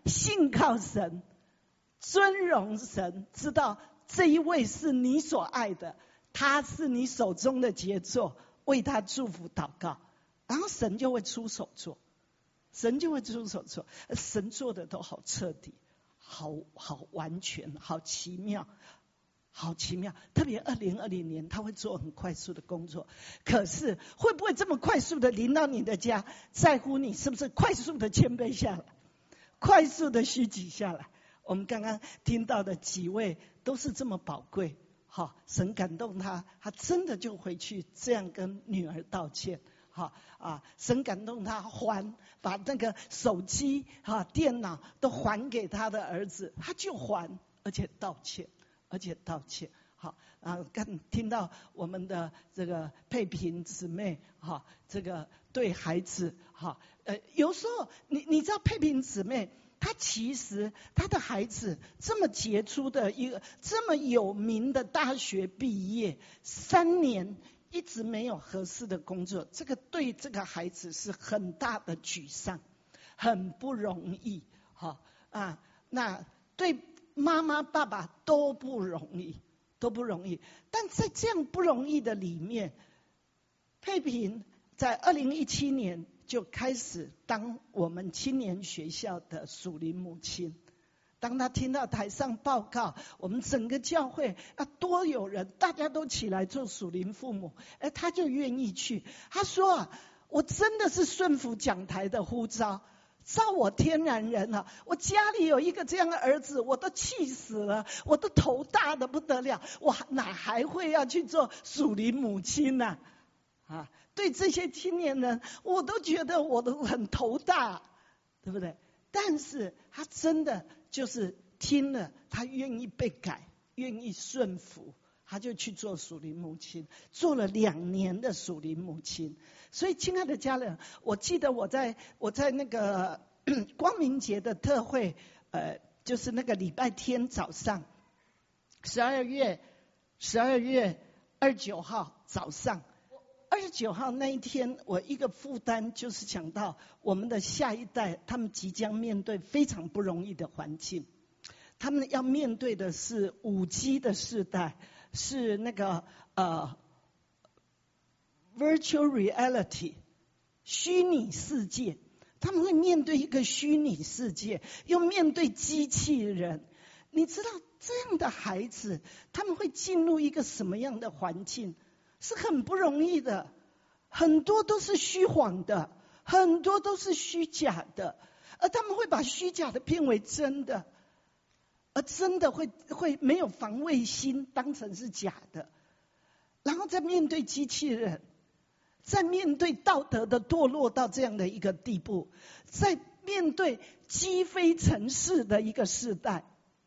信靠神，尊荣神，知道这一位是你所爱的，他是你手中的杰作，为他祝福祷告，然后神就会出手做，神就会出手做，神做的都好彻底，好好完全，好奇妙，好奇妙。特别二零二零年他会做很快速的工作，可是会不会这么快速的临到你的家，在乎你是不是快速的谦卑下来，快速的虚己下来。我们刚刚听到的几位都是这么宝贵，好，神感动他，他真的就回去这样跟女儿道歉。好啊，神感动他还把那个手机啊电脑都还给他的儿子，他就还，而且道歉，而且道歉。好啊，刚听到我们的这个佩萍姊妹哈，这个对孩子哈，呃，有时候你你知道佩萍姊妹，她其实她的孩子这么杰出的一个这么有名的大学毕业，三年一直没有合适的工作，这个对这个孩子是很大的沮丧，很不容易。好啊，那对妈妈爸爸都不容易。都不容易，但在这样不容易的里面，佩萍在二零一七年就开始当我们青年学校的属灵母亲。当他听到台上报告，我们整个教会啊多有人，大家都起来做属灵父母，哎，他就愿意去。他说啊，我真的是顺服讲台的呼召。照我天然人啊，我家里有一个这样的儿子，我都气死了，我都头大的不得了，我哪还会要去做属灵母亲呢？啊？啊，对这些青年人，我都觉得我都很头大，对不对？但是他真的就是听了，他愿意被改，愿意顺服，他就去做属灵母亲，做了两年的属灵母亲。所以亲爱的家人，我记得我在我在那个光明节的特会，呃，就是那个礼拜天早上，十二月十二月二十九号早上，二十九号那一天，我一个负担就是讲到我们的下一代，他们即将面对非常不容易的环境，他们要面对的是五 G 的世代，是那个呃。Virtual reality 虚拟世界，他们会面对一个虚拟世界，又面对机器人。你知道这样的孩子，他们会进入一个什么样的环境？是很不容易的，很多都是虚晃的，很多都是虚假的，而他们会把虚假的变为真的，而真的会会没有防卫心，当成是假的，然后再面对机器人。在面对道德的堕落到这样的一个地步，在面对积非成是的一个世代，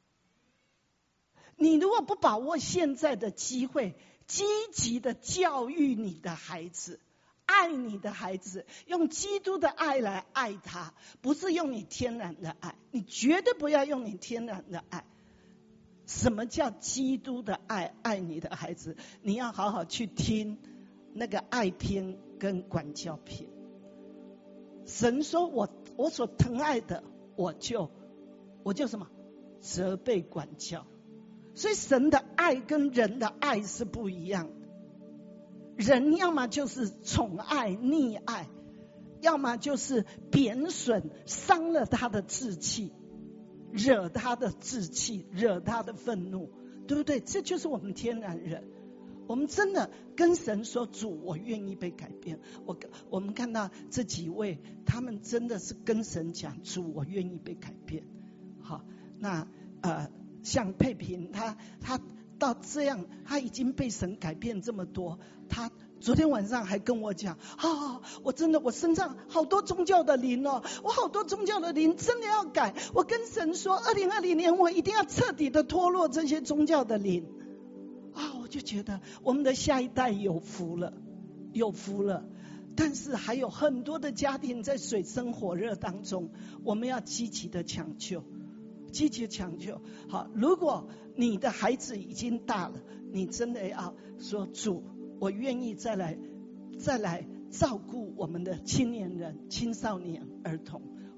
你如果不把握现在的机会，积极的教育你的孩子，爱你的孩子，用基督的爱来爱他，不是用你天然的爱，你绝对不要用你天然的爱。什么叫基督的爱爱你的孩子？你要好好去听那个爱篇跟管教篇。神说我我所疼爱的，我就我就什么责备管教。所以神的爱跟人的爱是不一样的。人要么就是宠爱溺爱，要么就是贬损伤了他的志气，惹他的志气，惹他的愤怒，对不对？这就是我们天然人。我们真的跟神说，主，我愿意被改变。我我们看到这几位，他们真的是跟神讲，主，我愿意被改变。好，那呃，像佩萍，他他到这样，他已经被神改变这么多。他昨天晚上还跟我讲，啊，我真的我身上好多宗教的灵哦，我好多宗教的灵真的要改。我跟神说，二零二零年我一定要彻底的脱落这些宗教的灵。啊，我就觉得我们的下一代有福了，有福了。但是还有很多的家庭在水深火热当中，我们要积极的抢救，积极抢救。好，如果你的孩子已经大了，你真的要说，主，我愿意再来再来照顾我们的青年人、青少年、儿童。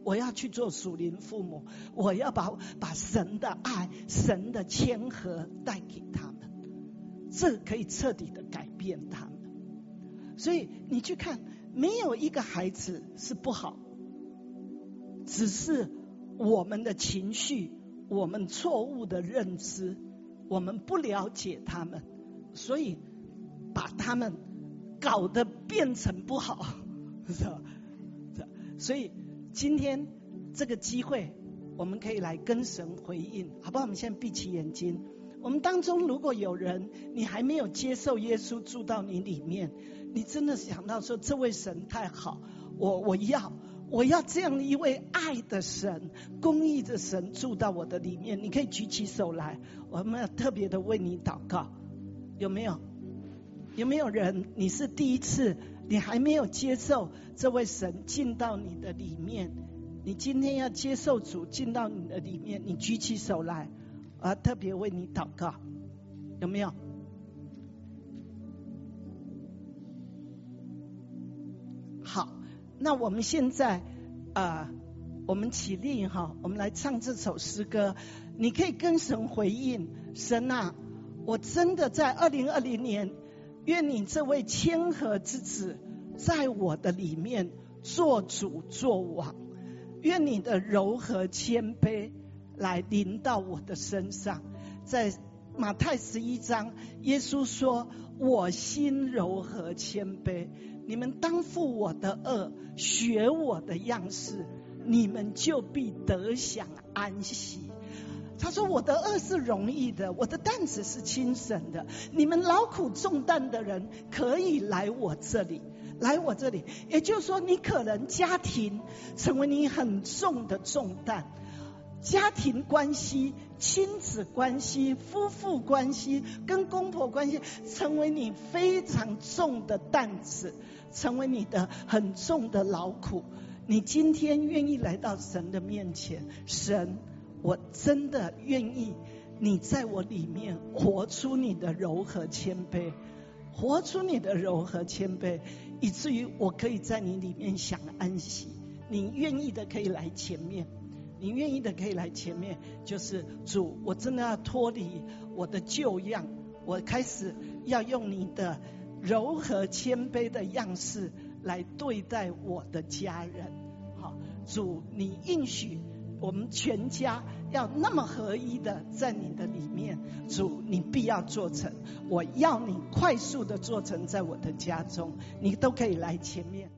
我要去做属灵父母，我要把把神的爱、神的谦和带给他们，这可以彻底的改变他们。所以你去看，没有一个孩子是不好，只是我们的情绪，我们错误的认知，我们不了解他们，所以把他们搞得变成不好，是吧？所以今天这个机会，我们可以来跟神回应，好不好？我们现在闭起眼睛。我们当中如果有人你还没有接受耶稣住到你里面，你真的想到说这位神太好，我我要我要这样一位爱的神、公义的神住到我的里面，你可以举起手来，我们要特别的为你祷告。有没有？有没有人你是第一次，你还没有接受这位神进到你的里面，你今天要接受主进到你的里面，你举起手来，我要特别为你祷告。有没有？好，那我们现在呃，我们起立哈，我们来唱这首诗歌。你可以跟神回应，神啊，我真的在二零二零年，愿你这位谦和之子在我的里面做主做王，愿你的柔和谦卑来临到我的身上。在马太十一章，耶稣说，我心柔和谦卑，你们当负我的恶，学我的样式，你们就必得享安息。他说我的恶是容易的，我的担子是轻省的，你们劳苦重担的人可以来我这里，来我这里。也就是说，你可能家庭成为你很重的重担，家庭关系、亲子关系、夫妇关系、跟公婆关系成为你非常重的担子，成为你的很重的劳苦。你今天愿意来到神的面前，神，我真的愿意你在我里面活出你的柔和谦卑，活出你的柔和谦卑，以至于我可以在你里面享安息。你愿意的可以来前面，你愿意的可以来前面，就是主，我真的要脱离我的旧样，我开始要用你的柔和谦卑的样式来对待我的家人。好，主，你应许我们全家要那么合一的在你的里面，主，你必要做成，我要你快速的做成在我的家中，你都可以来前面。